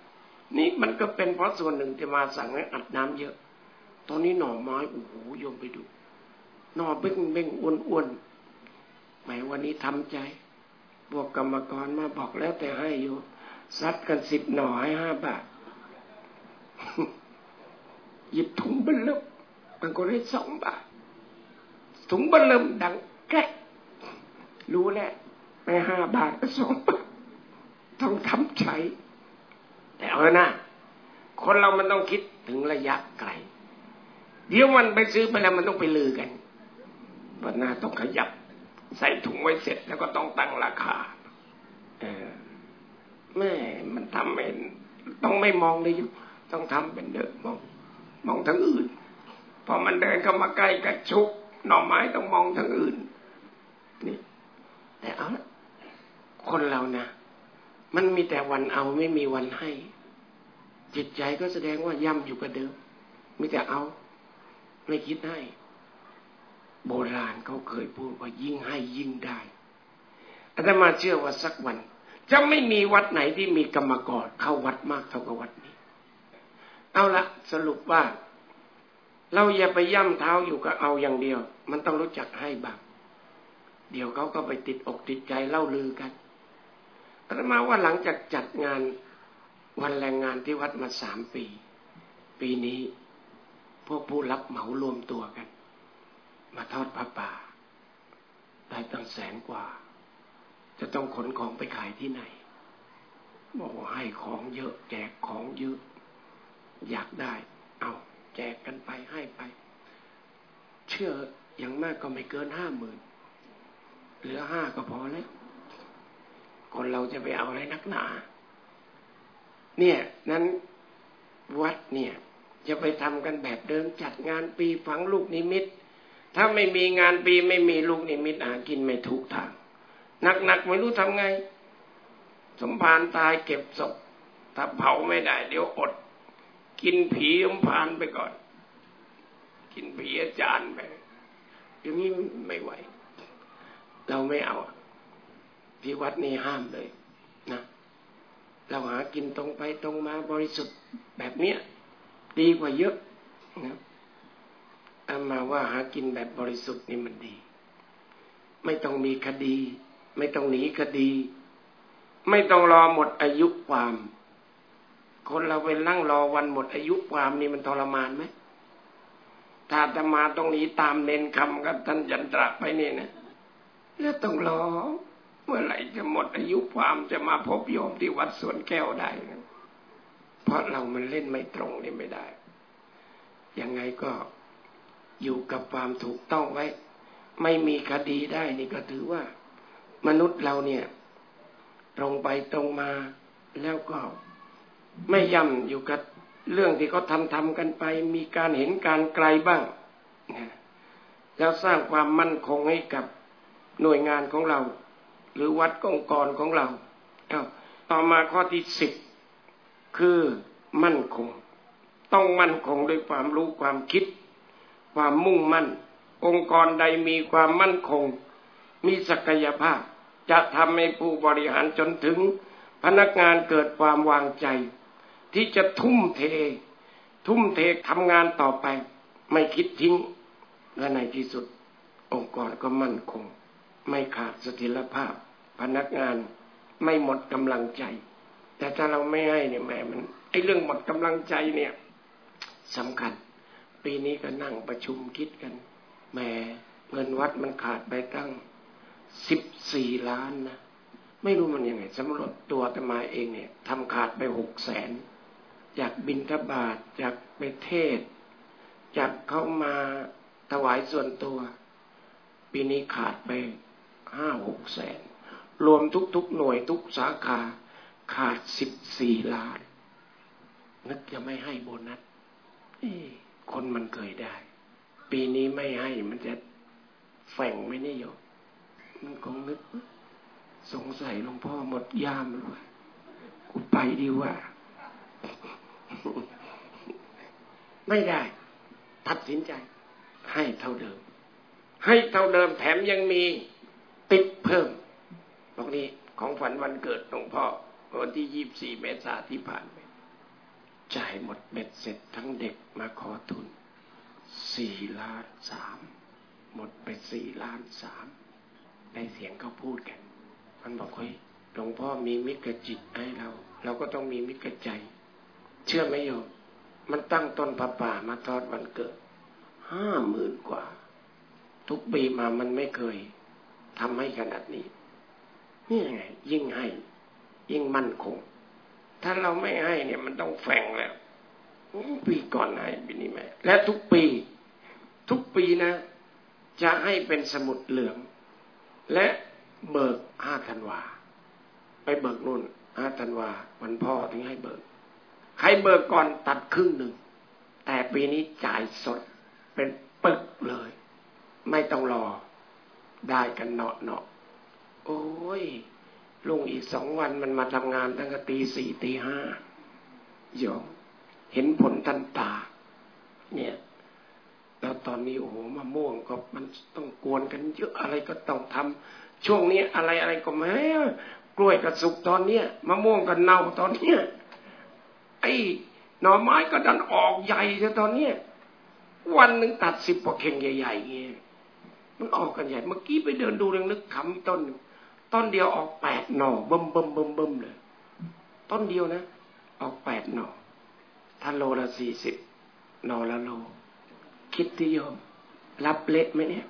นี่มันก็เป็นเพราะส่วนหนึ่งที่มาสั่งให้อัดน้ำเยอะตอนนี้หน่อไม้โอ้โหโยมไปดูหน่อเบ้งเบ้งอ้วนๆแหมวันนี้ทำใจพวกกรรมกรมาบอกแล้วแต่ให้อยู่ซัดกันสิบหน่อให้ห้าบาทหยิบถุงเบลล์บางคนให้สองบาทถุงเบลล์ดังแก๊กรู้แล้วไปห้าบาทก็สองบาทต้องทำใจแต่เอานะคนเรามันต้องคิดถึงระยะไกลเดี๋ยวมันไปซื้อไปแล้วมันต้องไปลือกันวันหน้าต้องขยับใส่ถุงไว้เสร็จแล้วก็ต้องตั้งราคาเออแม่มันทำเป็นต้องไม่มองเลยต้องทำเป็นเดินมองมองทางอื่นพอมันเดินเข้ามาใกล้กระชุกหน่อไม้ต้องมองทางอื่นนี่แต่เอาละคนเรานะมันมีแต่วันเอาไม่มีวันให้จิตใจก็แสดงว่าย่ำอยู่กับเดิมมีแต่เอาไม่คิดให้โบราณเขาเคยพูดว่ายิ่งให้ยิ่งได้อาตมาเชื่อว่าสักวันจะไม่มีวัดไหนที่มีกรรมกรเข้าวัดมากเท่ากับวัดนี้เอาละสรุปว่าเราอย่าไปย่ำเท้าอยู่กับเอาอย่างเดียวมันต้องรู้จักให้บ้างเดี๋ยวเขาก็ไปติดอกติดใจเล่าลือกันอาตมาว่าหลังจากจัดงานวันแรงงานที่วัดมาสามปีปีนี้พวกผู้รับเหมารวมตัวกันมาทอดผ้าป่าได้ตั้งแสนกว่าจะต้องขนของไปขายที่ไหนบอกว่าให้ของเยอะแจกของเยอะอยากได้เอาแจกกันไปให้ไปเชื่ออย่างมากก็ไม่เกินห้าหมื่นเหลือห้าก็พอแล้วคนเราจะไปเอาอะไรนักหนาเนี่ยนั้นวัดเนี่ยจะไปทำกันแบบเดิมจัดงานปีฝังลูกนิมิตถ้าไม่มีงานปีไม่มีลูกนิมิตหากินไม่ถูกทางหนักๆไม่รู้ทำไงสมภารตายเก็บศพถ้าเผาไม่ได้เดี๋ยวอดกินผีสมภารไปก่อนกินผีอาจารย์ไปอย่างนี้ไม่ไหวเราไม่เอาที่วัดนี้ห้ามเลยนะเราหากินตรงไปตรงมาบริสุทธิ์แบบเนี้ยดีกว่าเยอะนะอามาว่าหากินแบบบริสุทธิ์นี่มันดีไม่ต้องมีคดีไม่ต้องหนีคดีไม่ต้องรอหมดอายุความคนเราไปนั่งรอวันหมดอายุความนี่มันทรมานไหมถ้าอาตมาต้องหนีตามเน้นคำกับท่านยันตระไปเนี่ยนะแล้วต้องรอเมื่อไหร่จะหมดอายุความจะมาพบโยมที่วัดสวนแก้วได้นะเพราะเรามันเล่นไม่ตรงนี่ไม่ได้ยังไงก็อยู่กับความถูกต้องไว้ไม่มีคดีได้นี่ก็ถือว่ามนุษย์เราเนี่ยตรงไปตรงมาแล้วก็ไม่ย่ำอยู่กับเรื่องที่เขาทำทำกันไปมีการเห็นการไกลบ้างนะแล้วสร้างความมั่นคงให้กับหน่วยงานของเราหรือวัดองค์กรของเราเอ้าต่อมาข้อที่สิบคือมั่นคงต้องมั่นคงด้วยความรู้ความคิดความมุ่งมั่นองค์กรใดมีความมั่นคงมีศักยภาพจะทำให้ผู้บริหารจนถึงพนักงานเกิดความวางใจที่จะทุ่มเททุ่มเททำงานต่อไปไม่คิดทิ้งและในที่สุดองค์กรก็มั่นคงไม่ขาดเสถียรภาพพนักงานไม่หมดกำลังใจแต่ถ้าเราไม่ให้เนี่ยแม่มันไอ้เรื่องหมดกำลังใจเนี่ยสำคัญปีนี้ก็นั่งประชุมคิดกันแหมเงินวัดมันขาดไปตั้งสิบสี่ล้านนะไม่รู้มันยังไงสำรวจตัวอาตมาเองเนี่ยทำขาดไปหกแสนจากบิณฑบาตจากไปเทศจากเข้ามาถวายส่วนตัวปีนี้ขาดไปห้าหกแสนรวมทุกๆหน่วยทุกสาขาขาดสิบสี่ล้านนึกจะไม่ให้โบนัสคนมันเคยได้ปีนี้ไม่ให้มันจะแฝงไหมเนี่ยโยมมันคงนึกสงสัยหลวงพ่อหมดยามแล้วกูไปดีกว่าไม่ได้ตัดสินใจให้เท่าเดิมให้เท่าเดิมแถมยังมีติดเพิ่มพวกนี้ของฝันวันเกิดหลวงพ่อวันที่ยี่สิบสี่เมษายนที่ผ่านไปจ่ายหมดเบ็ดเสร็จทั้งเด็กมาขอทุนสี่ล้านสามหมดไปสี่ล้านสามได้เสียงเขาพูดกันมันบอกเฮ้ยหลวงพ่อมีมิตรจิตให้เราเราก็ต้องมีมิตรใจเชื่อไหมโยมมันตั้งต้นผ้าป่ามาทอดวันเกิดห้าหมื่นกว่าทุกปีมามันไม่เคยทำให้ขนาดนี้นี่ไงยิ่งให้ยิ่งมั่นคงถ้าเราไม่ให้เนี่ยมันต้องแฝงแล้วปีก่อนให้ปีนี้ไม่และทุกปีทุกปีนะจะให้เป็นสมุดเหลืองและเบิกห้าธันวาไปเบิกนู่นห้าธันวาวันพ่อถึงให้เบิกใครเบิกก่อนตัดครึ่งหนึ่งแต่ปีนี้จ่ายสดเป็นปึกเลยไม่ต้องรอได้กันเนาะเนาะโอ้ยลุงอีกสองวันมันมาทำงานตั้งแต่ตีสี่ตีห้าโยมเห็นผลทันตาเนี่ยแล้วตอนนี้โอ้โหมะม่วงก็มันต้องกวนกันเยอะอะไรก็ต้องทำช่วงนี้อะไรอะไรก็แม้กล้วยก็สุกตอนเนี้ยมะม่วงก็เน่าตอนเนี้ยไอ้หน่อไม้ก็ดันออกใหญ่ซะตอนเนี้ยวันหนึ่งตัดสิบกว่าเข่งใหญ่ๆเงี้ยมันออกกันใหญ่เมื่อกี้ไปเดินดูเรื่องนึกขำต้นต้นเดียวออกแปดหน่อบึ้มบึ้มบึ้มบึ้มเลยต้นเดียวนะออกแปดหน่อถ้าโลละสี่สิบหน่อละโลคิดที่โยมรับเละไหมเนี่ย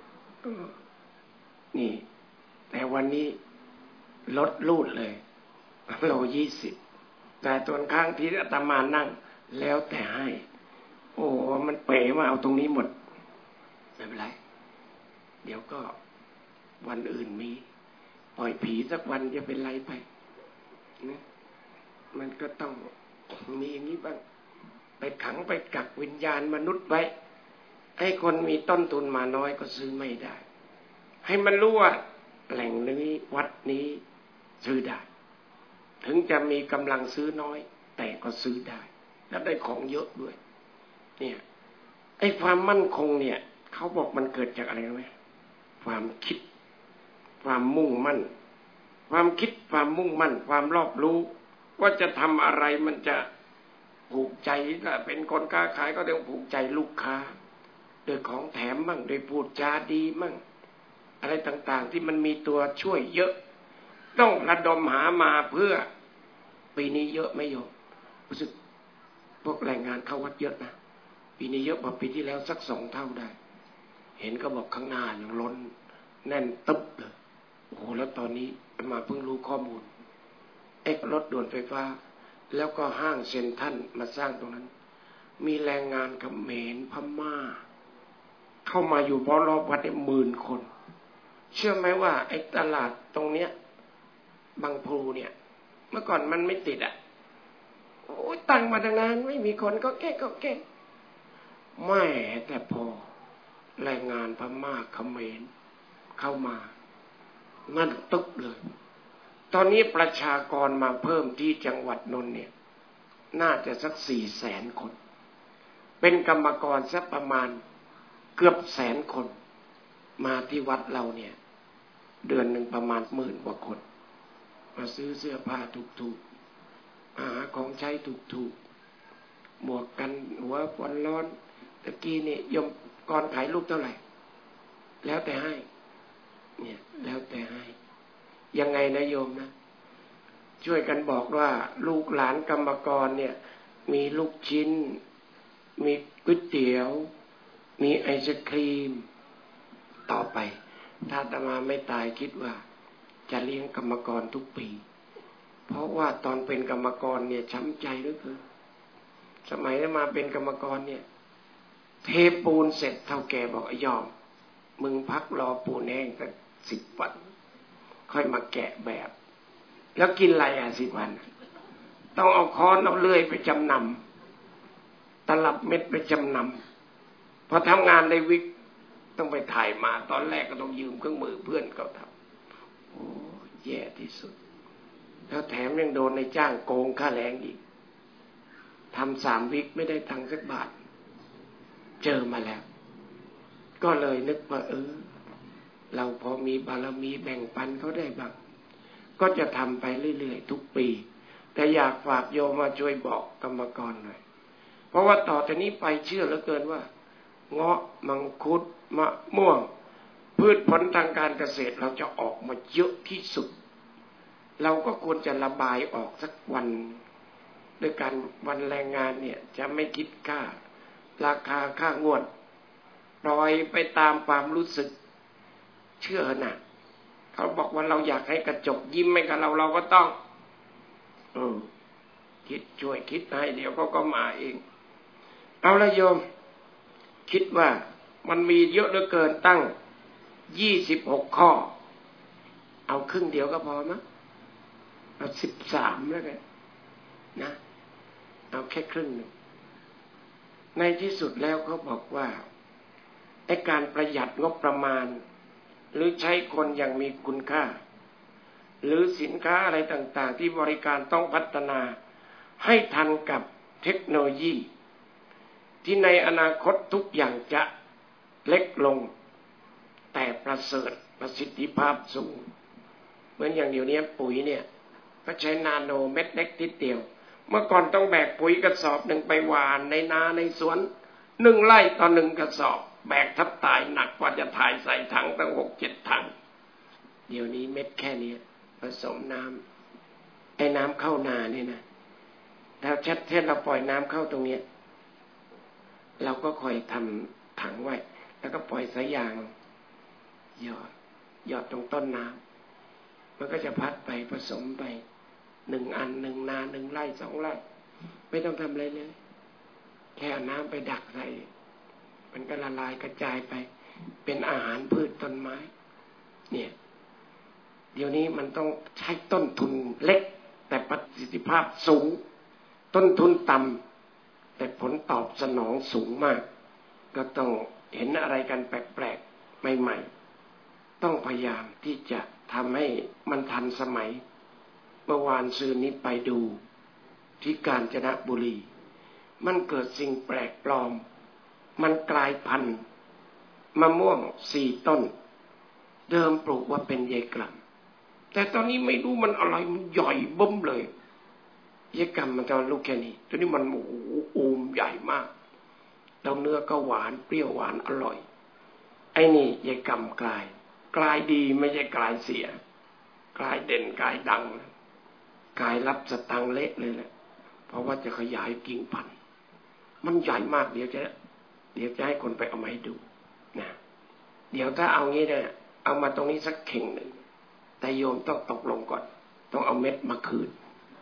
นี่แต่วันนี้ลดรูดเลยโลยี่สิบแต่ตอนข้างที่อาตมานั่งแล้วแต่ให้โอ้มันเป๋มาเอาตรงนี้หมดไม่เป็นไรเดี๋ยวก็วันอื่นมีปล่อยผีสักวันจะเป็นไรไปนะมันก็ต้องมีอย่างนี้บ้างไปขังไปกักวิญญาณมนุษย์ไว้ให้คนมีต้นทุนมาน้อยก็ซื้อไม่ได้ให้มันรู้ว่าแหล่งนี้วัดนี้ซื้อได้ถึงจะมีกำลังซื้อน้อยแต่ก็ซื้อได้และได้ของเยอะด้วยเนี่ยไอ้ความมั่นคงเนี่ยเขาบอกมันเกิดจากอะไรไหมความคิดความมุ่งมั่นความคิดความมุ่งมั่นความรอบรู้ว่าจะทำอะไรมันจะผูกใจถ้าเป็นคนค้าขายก็ต้องผูกใจลูกค้าโดยของแถมมั่งโดยพูดจาดีมั่งอะไรต่างๆที่มันมีตัวช่วยเยอะต้องระดมหามาเพื่อปีนี้เยอะไหมโยมรู้สึกพวกแรงงานเข้าวัดเยอะนะปีนี้เยอะกว่าปีที่แล้วสักสองเท่าได้เห็นก็บอกข้างหน้าอย่างล้นแน่นตึ๊บเลยโอ้โหแล้วตอนนี้มาเพิ่งรู้ข้อมูลเอ็กรถด่วนไฟฟ้าแล้วก็ห้างเซ็นทรัลมาสร้างตรงนั้นมีแรงงานเขมรพม่าเข้ามาอยู่เพราะรอบวัดได้หมื่นคนเชื่อไหมว่าไอ้ตลาดตรงเนี้ยบางพลูเนี่ยเมื่อก่อนมันไม่ติดอ่ะโอ้ยตั้งมาตั้งนานไม่มีคนก็แก้ก็แก้ไม่แต่พอแรงงานพม่าเขมรเข้ามานั่นตึ๊บเลยตอนนี้ประชากรมาเพิ่มที่จังหวัดนนท์เนี่ยน่าจะสักสี่แสนคนเป็นกรรมกรสักประมาณเกือบแสนคนมาที่วัดเราเนี่ยเดือนหนึ่งประมาณหมื่นกว่าคนมาซื้อเสื้อผ้าถูกๆหาของใช้ถูกๆหมวกกันหัวฝนร้อนตะกี้นี่ยมก่อนขายลูกเท่าไหร่แล้วแต่ให้เนี่ยแล้วแต่ให้ยังไงนะโยมนะช่วยกันบอกว่าลูกหลานกรรมกรเนี่ยมีลูกชิ้นมีก๋วยเตี๋ยวมีไอศครีมต่อไปถ้าอาตมาไม่ตายคิดว่าจะเลี้ยงกรรมกรทุกปีเพราะว่าตอนเป็นกรรมกรเนี่ยช้ำใจเหลือเกินสมัยนั้นมาเป็นกรรมกรเนี่ยเทปูนเสร็จเท่าแก่บอกยอมมึงพักรอปูนแห้งกันสิบวันค่อยมาแกะแบบแล้วกินอะไรอ่ะสิบวันต้องเอาค้อนเอาเลื่อยไปจำนำตลับเม็ดไปจำนำพอทำงานในวิกต้องไปถ่ายมาตอนแรกก็ต้องยืมเครื่องมือเพื่อนเขาทำโอ้แย่ที่สุดแล้วแถมยังโดนในจ้างโกงค่าแรงอีกทำสามวิกไม่ได้ตังค์สักบาทเจอมาแล้วก็เลยนึกว่าเออเราพอมีบารมีแบ่งปันเขาได้บ้างก็จะทำไปเรื่อยๆทุกปีแต่อยากฝากโยมมาช่วยบอกกรรมกรหน่อยเพราะว่าต่อจากนี้ไปเชื่อเหลือเกินว่าเงาะมังคุดมะม่วงพืชผลทางการเกษตรเราจะออกมาเยอะที่สุดเราก็ควรจะระบายออกสักวันด้วยการวันแรงงานเนี่ยจะไม่คิดค่าราคาค่างวดปล่อยไปตามความรู้สึกเชื่อนะเขาบอกว่าเราอยากให้กระจกยิ้มให้กับเราเราก็ต้องเออคิดช่วยคิดให้เดี๋ยวก็ก็มาเองเอาละโยมคิดว่ามันมีเยอะเหลือเกินตั้งยี่สิบหกข้อเอาครึ่งเดียวก็พอมั้ยเอาสิบสามแล้วกันนะเอาแค่ครึ่งหนึ่งในที่สุดแล้วเขาบอกว่าไอ้การประหยัดงบประมาณหรือใช้คนอย่างมีคุณค่าหรือสินค้าอะไรต่างๆที่บริการต้องพัฒนาให้ทันกับเทคโนโลยีที่ในอนาคตทุกอย่างจะเล็กลงแต่ประเสริฐประสิทธิภาพสูงเหมือนอย่างเดี๋ยวนี้ปุ๋ยเนี่ยก็ใช้นาโนเม็ดเล็กนิดเดียวเมื่อก่อนต้องแบกปุ๋ยกระสอบหนึ่งไปหว่านในนาในสวนหนึ่งไร่ต่อหนึ่งกระสอบแบกทับตายหนักกว่าจะถ่ายใส่ถังตั้งหกเจ็ดถังเดี๋ยวนี้เม็ดแค่นี้ผสมน้ำไอ้น้ำเข้านาเนี่ยนะแล้วชัดเจนเราปล่อยน้ำเข้าตรงนี้เราก็คอยทำถังไว้แล้วก็ปล่อยสายยางหยอดหยอดตรงต้นน้ำมันก็จะพัดไปผสมไปหนึ่งอันหนึ่งนาหนึ่งไร่สองไร่ไม่ต้องทำอะไรเลยแค่น้ำไปดักใส่มันก็ละลายกระจายไปเป็นอาหารพืชต้นไม้เนี่ยเดี๋ยวนี้มันต้องใช้ต้นทุนเล็กแต่ประสิทธิภาพสูงต้นทุนต่ำแต่ผลตอบสนองสูงมากก็ต้องเห็นอะไรกันแปลกๆใหม่ๆต้องพยายามที่จะทำให้มันทันสมัยเมื่อวานซืนนี้ไปดูที่กาญจนบุรีมันเกิดสิ่งแปลกปลอมมันกลายพันธุ์มะม่วงสี่ต้นเดิมปลูกว่าเป็นยายกล่ำแต่ตอนนี้ไม่รู้มันอะไรมันใหญ่บึ้มเลยยายกล่ำมันตอนลูกแค่นี้ตัวนี้มันโอ้โหอูมใหญ่มากแล้วเนื้อก็หวานเปรี้ยวหวานอร่อยไอ้นี่ยายกล่ำกลายกลายดีไม่ใช่กลายเสียกลายเด่นกลายดังกลายรับสตังเละเลยแหละเพราะว่าจะขยายกิ่งพันธุ์มันใหญ่มากเดี๋ยวจะเดี๋ยวจะให้คนไปเอามาให้ดูนะเดี๋ยวถ้าเอางี้เนี่ยเอามาตรงนี้สักเข่งหนึ่งแต่โยมต้องตกลงก่อนต้องเอาเม็ดมาคืน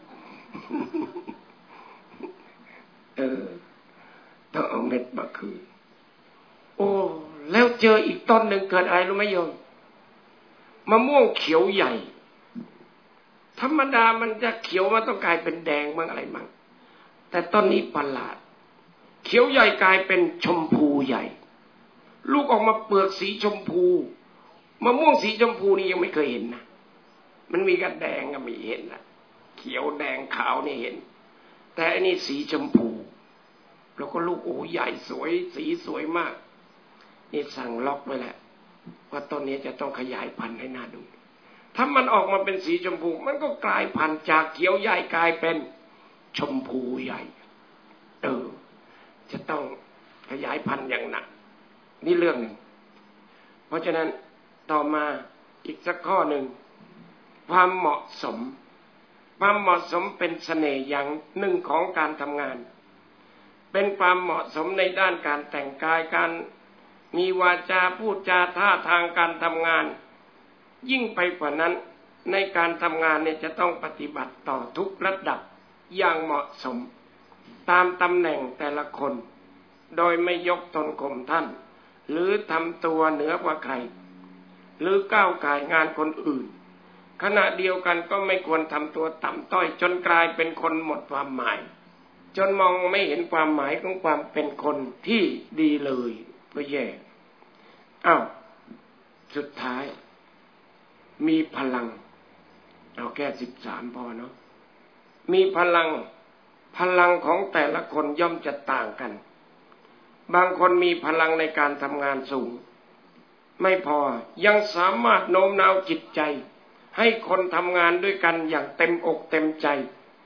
เออต้องเอาเม็ดมาคืนโอ้แล้วเจออีกต้นหนึ่งเกิดอะไรรู้ไหมโยมมะม่วงเขียวใหญ่ธรรมดามันจะเขียวมันต้องกลายเป็นแดงบ้างอะไรบ้างแต่ต้นนี้ประหลาดเขียวใหญ่กลายเป็นชมพูใหญ่ลูกออกมาเปลือกสีชมพูมะม่วงสีชมพูนี่ยังไม่เคยเห็นนะมันมีกันแดงก็ไม่เห็นนะเขียวแดงขาวนี่เห็นแต่อันนี้สีชมพูแล้วก็ลูกโอ้ใหญ่สวยสีสวยมากนี่สั่งล็อกไว้แหละว่าต้นนี้จะต้องขยายพันธุ์ให้น่าดูถ้ามันออกมาเป็นสีชมพูมันก็กลายพันธุ์จากเขียวใหญ่กลายเป็นชมพูใหญ่เออจะต้องขยายพันธุ์อย่างหนักนี่เรื่องหนึ่งเพราะฉะนั้นต่อมาอีกสักข้อหนึ่งความเหมาะสมความเหมาะสมเป็นเสน่ห์อย่างหนึ่งของการทำงานเป็นความเหมาะสมในด้านการแต่งกายการมีวาจาพูดจาท่าทางการทำงานยิ่งไปกว่านั้นในการทำงานเนี่ยจะต้องปฏิบัติต่อทุกระดับอย่างเหมาะสมตามตำแหน่งแต่ละคนโดยไม่ยกตนข่มท่านหรือทำตัวเหนือกว่าใครหรือก้าวก่ายงานคนอื่นขณะเดียวกันก็ไม่ควรทำตัวต่ำต้อยจนกลายเป็นคนหมดความหมายจนมองไม่เห็นความหมายของความเป็นคนที่ดีเลยก็แย่อ้าวสุดท้ายมีพลังเอาแค่สิบสามพอเนาะมีพลังพลังของแต่ละคนย่อมจะต่างกันบางคนมีพลังในการทำงานสูงไม่พอยังสามารถโน้มน้าวจิตใจให้คนทำงานด้วยกันอย่างเต็มอกเต็มใจ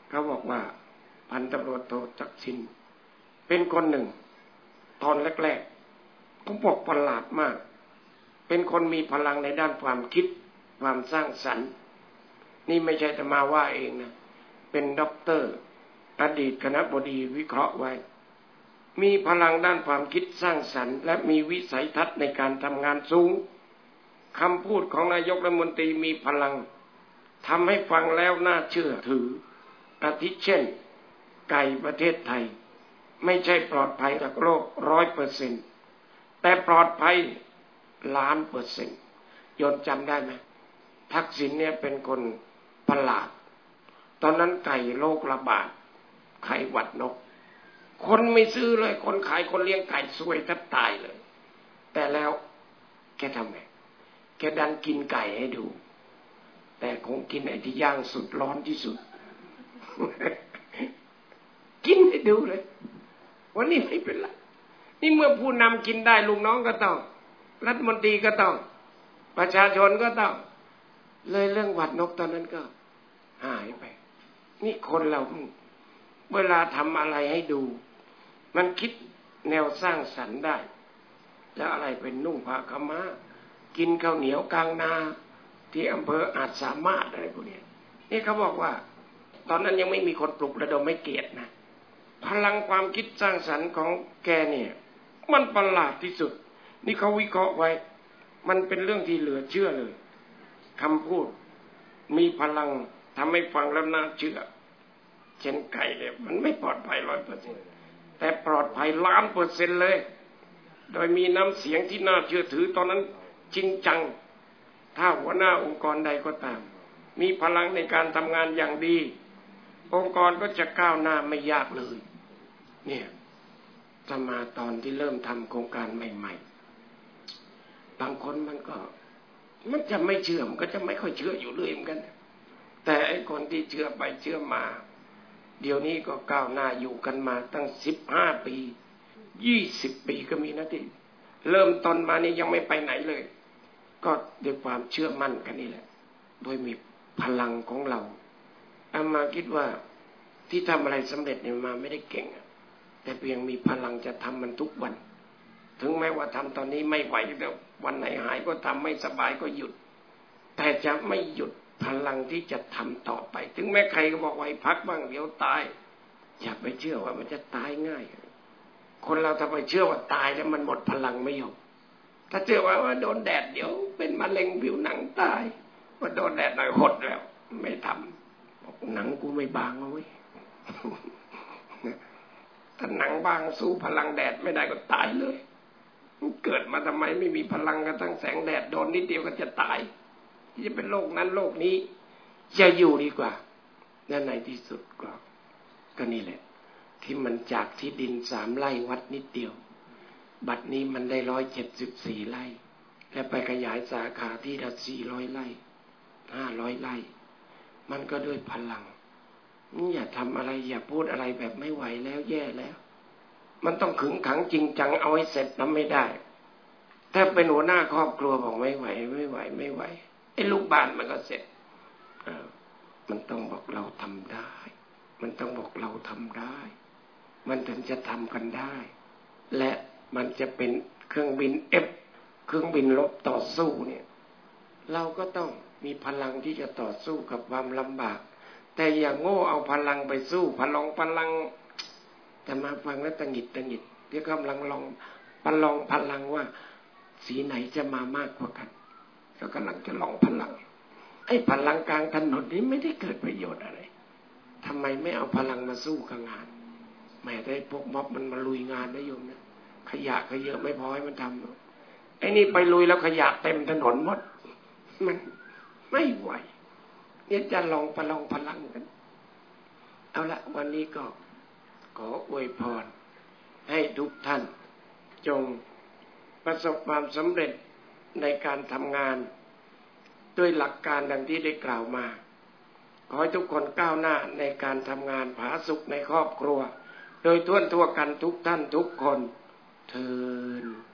เขาบอกว่าพันตำรวจโทจักษิณเป็นคนหนึ่งตอนแรกๆเขาบอกประหลาดมากเป็นคนมีพลังในด้านความคิดความสร้างสรรค์นี่ไม่ใช่แต่มาว่าเองนะเป็นด็อกเตอร์อดีตคณบดีวิเคราะห์ไว้มีพลังด้านความคิดสร้างสรรค์และมีวิสัยทัศน์ในการทำงานสูงคำพูดของนายกรัฐมนตรีมีพลังทำให้ฟังแล้วน่าเชื่อถืออาทิเช่นไก่ประเทศไทยไม่ใช่ปลอดภัยจากโรคร้อยเปอร์เซ็นต์แต่ปลอดภัยล้านเปอร์เซ็นต์ยนจำได้ไหมทักษิณเนี่ยเป็นคนประหลาดตอนนั้นไก่โรคระบาดไข้หวัดนกคนไม่ซื้อเลยคนขายคนเลี้ยงไก่ซวยแทบตายเลยแต่แล้วแกทำไงแกดันกินไก่ให้ดูแต่คงกินไอ้ที่ย่างสุดร้อนที่สุด กินให้ดูเลยวันนี้ไม่เป็นไรนี่เมื่อผู้นำกินได้ลูกน้องก็ต้องรัฐมนตรีก็ต้องประชาชนก็ต้องเลยเรื่องหวัดนกตอนนั้นก็หายไปนี่คนเราเวลาทำอะไรให้ดูมันคิดแนวสร้างสรรค์ได้แล้วอะไรเป็นนุ่งผ้าขาวม้ากินข้าวเหนียวกลางนาที่อำเภออาจสามารถอะไรพวกนี้นี่เขาบอกว่าตอนนั้นยังไม่มีคนปลุกระดมให้เกียรตินะพลังความคิดสร้างสรรค์ของแกเนี่ยมันประหลาดที่สุดนี่เขาวิเคราะห์ไว้มันเป็นเรื่องที่เหลือเชื่อเลยคำพูดมีพลังทำให้ฟังแล้วน่าเชื่อเช่นไก่เนี่ยมันไม่ปลอดภัยร้อยเปอร์เซ็นต์แต่ปลอดภัยล้านเปอร์เซ็นต์เลยโดยมีน้ำเสียงที่น่าเชื่อถือตอนนั้นจริงจังถ้าหัวหน้าองค์กรใดก็ตามมีพลังในการทำงานอย่างดีองค์กรก็จะก้าวหน้าไม่ยากเลยเนี่ยจะมาตอนที่เริ่มทำโครงการใหม่ๆบางคนมันก็มันจะไม่เชื่อมันก็จะไม่ค่อยเชื่ออยู่เรื่อยเหมือนกันแต่ไอ้คนที่เชื่อไปเชื่อมาเดี๋ยวนี้ก็ก้าวหน้าอยู่กันมาตั้งสิบห้าปียี่สิบปีก็มีนะที่เริ่มต้นมานี่ยังไม่ไปไหนเลยก็ด้วยความเชื่อมั่นกันนี่แหละโดยมีพลังของเราอามาคิดว่าที่ทำอะไรสำเร็จเนี่ยมาไม่ได้เก่งแต่เพียงมีพลังจะทำมันทุกวันถึงแม้ว่าทำตอนนี้ไม่ไหวแล้ววันไหนหายก็ทำไม่สบายก็หยุดแต่จะไม่หยุดพลังที่จะทำต่อไปถึงแม้ใครก็บอกไว้พักบ้างเดี๋ยวตายอย่าไปเชื่อว่ามันจะตายง่ายคนเราถ้าไปเชื่อว่าตายแล้วมันหมดพลังไม่ยอมถ้าเชื่อว่าว่าโดนแดดเดี๋ยวเป็นมะเร็งผิวหนังตายว่าโดนแดดหน่อยหดแล้วไม่ทำบอกหนังกูไม่บางเอาไว้ ถ้าหนังบางสู้พลังแดดไม่ได้ก็ตายเลยเกิดมาทำไมไม่มีพลังกระทั่งแสงแดดโดนนิดเดียวก็จะตายที่จะเป็นโรคนั้นโรคนี้จะอยู่ดีกว่าและในที่สุดก็ก็นี่แหละที่มันจากที่ดินสามไร่วัดนิดเดียวบัดนี้มันได้ร้อยเจ็ดสิบสี่ไร่และไปขยายสาขาที่ละสี่ร้อยไร่ห้าร้อยไร่มันก็ด้วยพลังอย่าทำอะไรอย่าพูดอะไรแบบไม่ไหวแล้วแย่แล้วมันต้องขึงขังจริงจังเอาให้เสร็จทำไม่ได้ถ้าเป็นหัวหน้าครอบครัวบอกไม่ไหวไม่ไหวไม่ไหวไอ้ลูกบ้านมันก็เสร็จมันต้องบอกเราทำได้มันต้องบอกเราทำได้มันถึงจะทำกันได้และมันจะเป็นเครื่องบินเอฟเครื่องบินรบต่อสู้เนี่ยเราก็ต้องมีพลังที่จะต่อสู้กับความลำบากแต่อย่าโง่เอาพลังไปสู้พลังพลังแต่มาฟังแล้วตังหิดตังหิดเดี๋ยวกำลังลองประลองพลังว่าสีไหนจะมามากกว่ากันก็กำลังจะลองพลังไอ้พลังกลางถนนนี้ไม่ได้เกิดประโยชน์อะไรทำไมไม่เอาพลังมาสู้กับงานแม้ได้พวกม็อบมันมาลุยงานได้โยมนะขยะก็เยอะไม่พอให้มันทำไอ้นี่ไปลุยแล้วขยะเต็มถนนหมดมันไม่ไหวเนี่ยจะลองประลองพลังกันเอาละวันนี้ก็ขออวยพรให้ทุกท่านจงประสบความสำเร็จในการทำงานด้วยหลักการดังที่ได้กล่าวมาขอให้ทุกคนก้าวหน้าในการทำงานผาสุกในครอบครัวโดยทั่วทั่วกันทุกท่านทุกคนเทอญ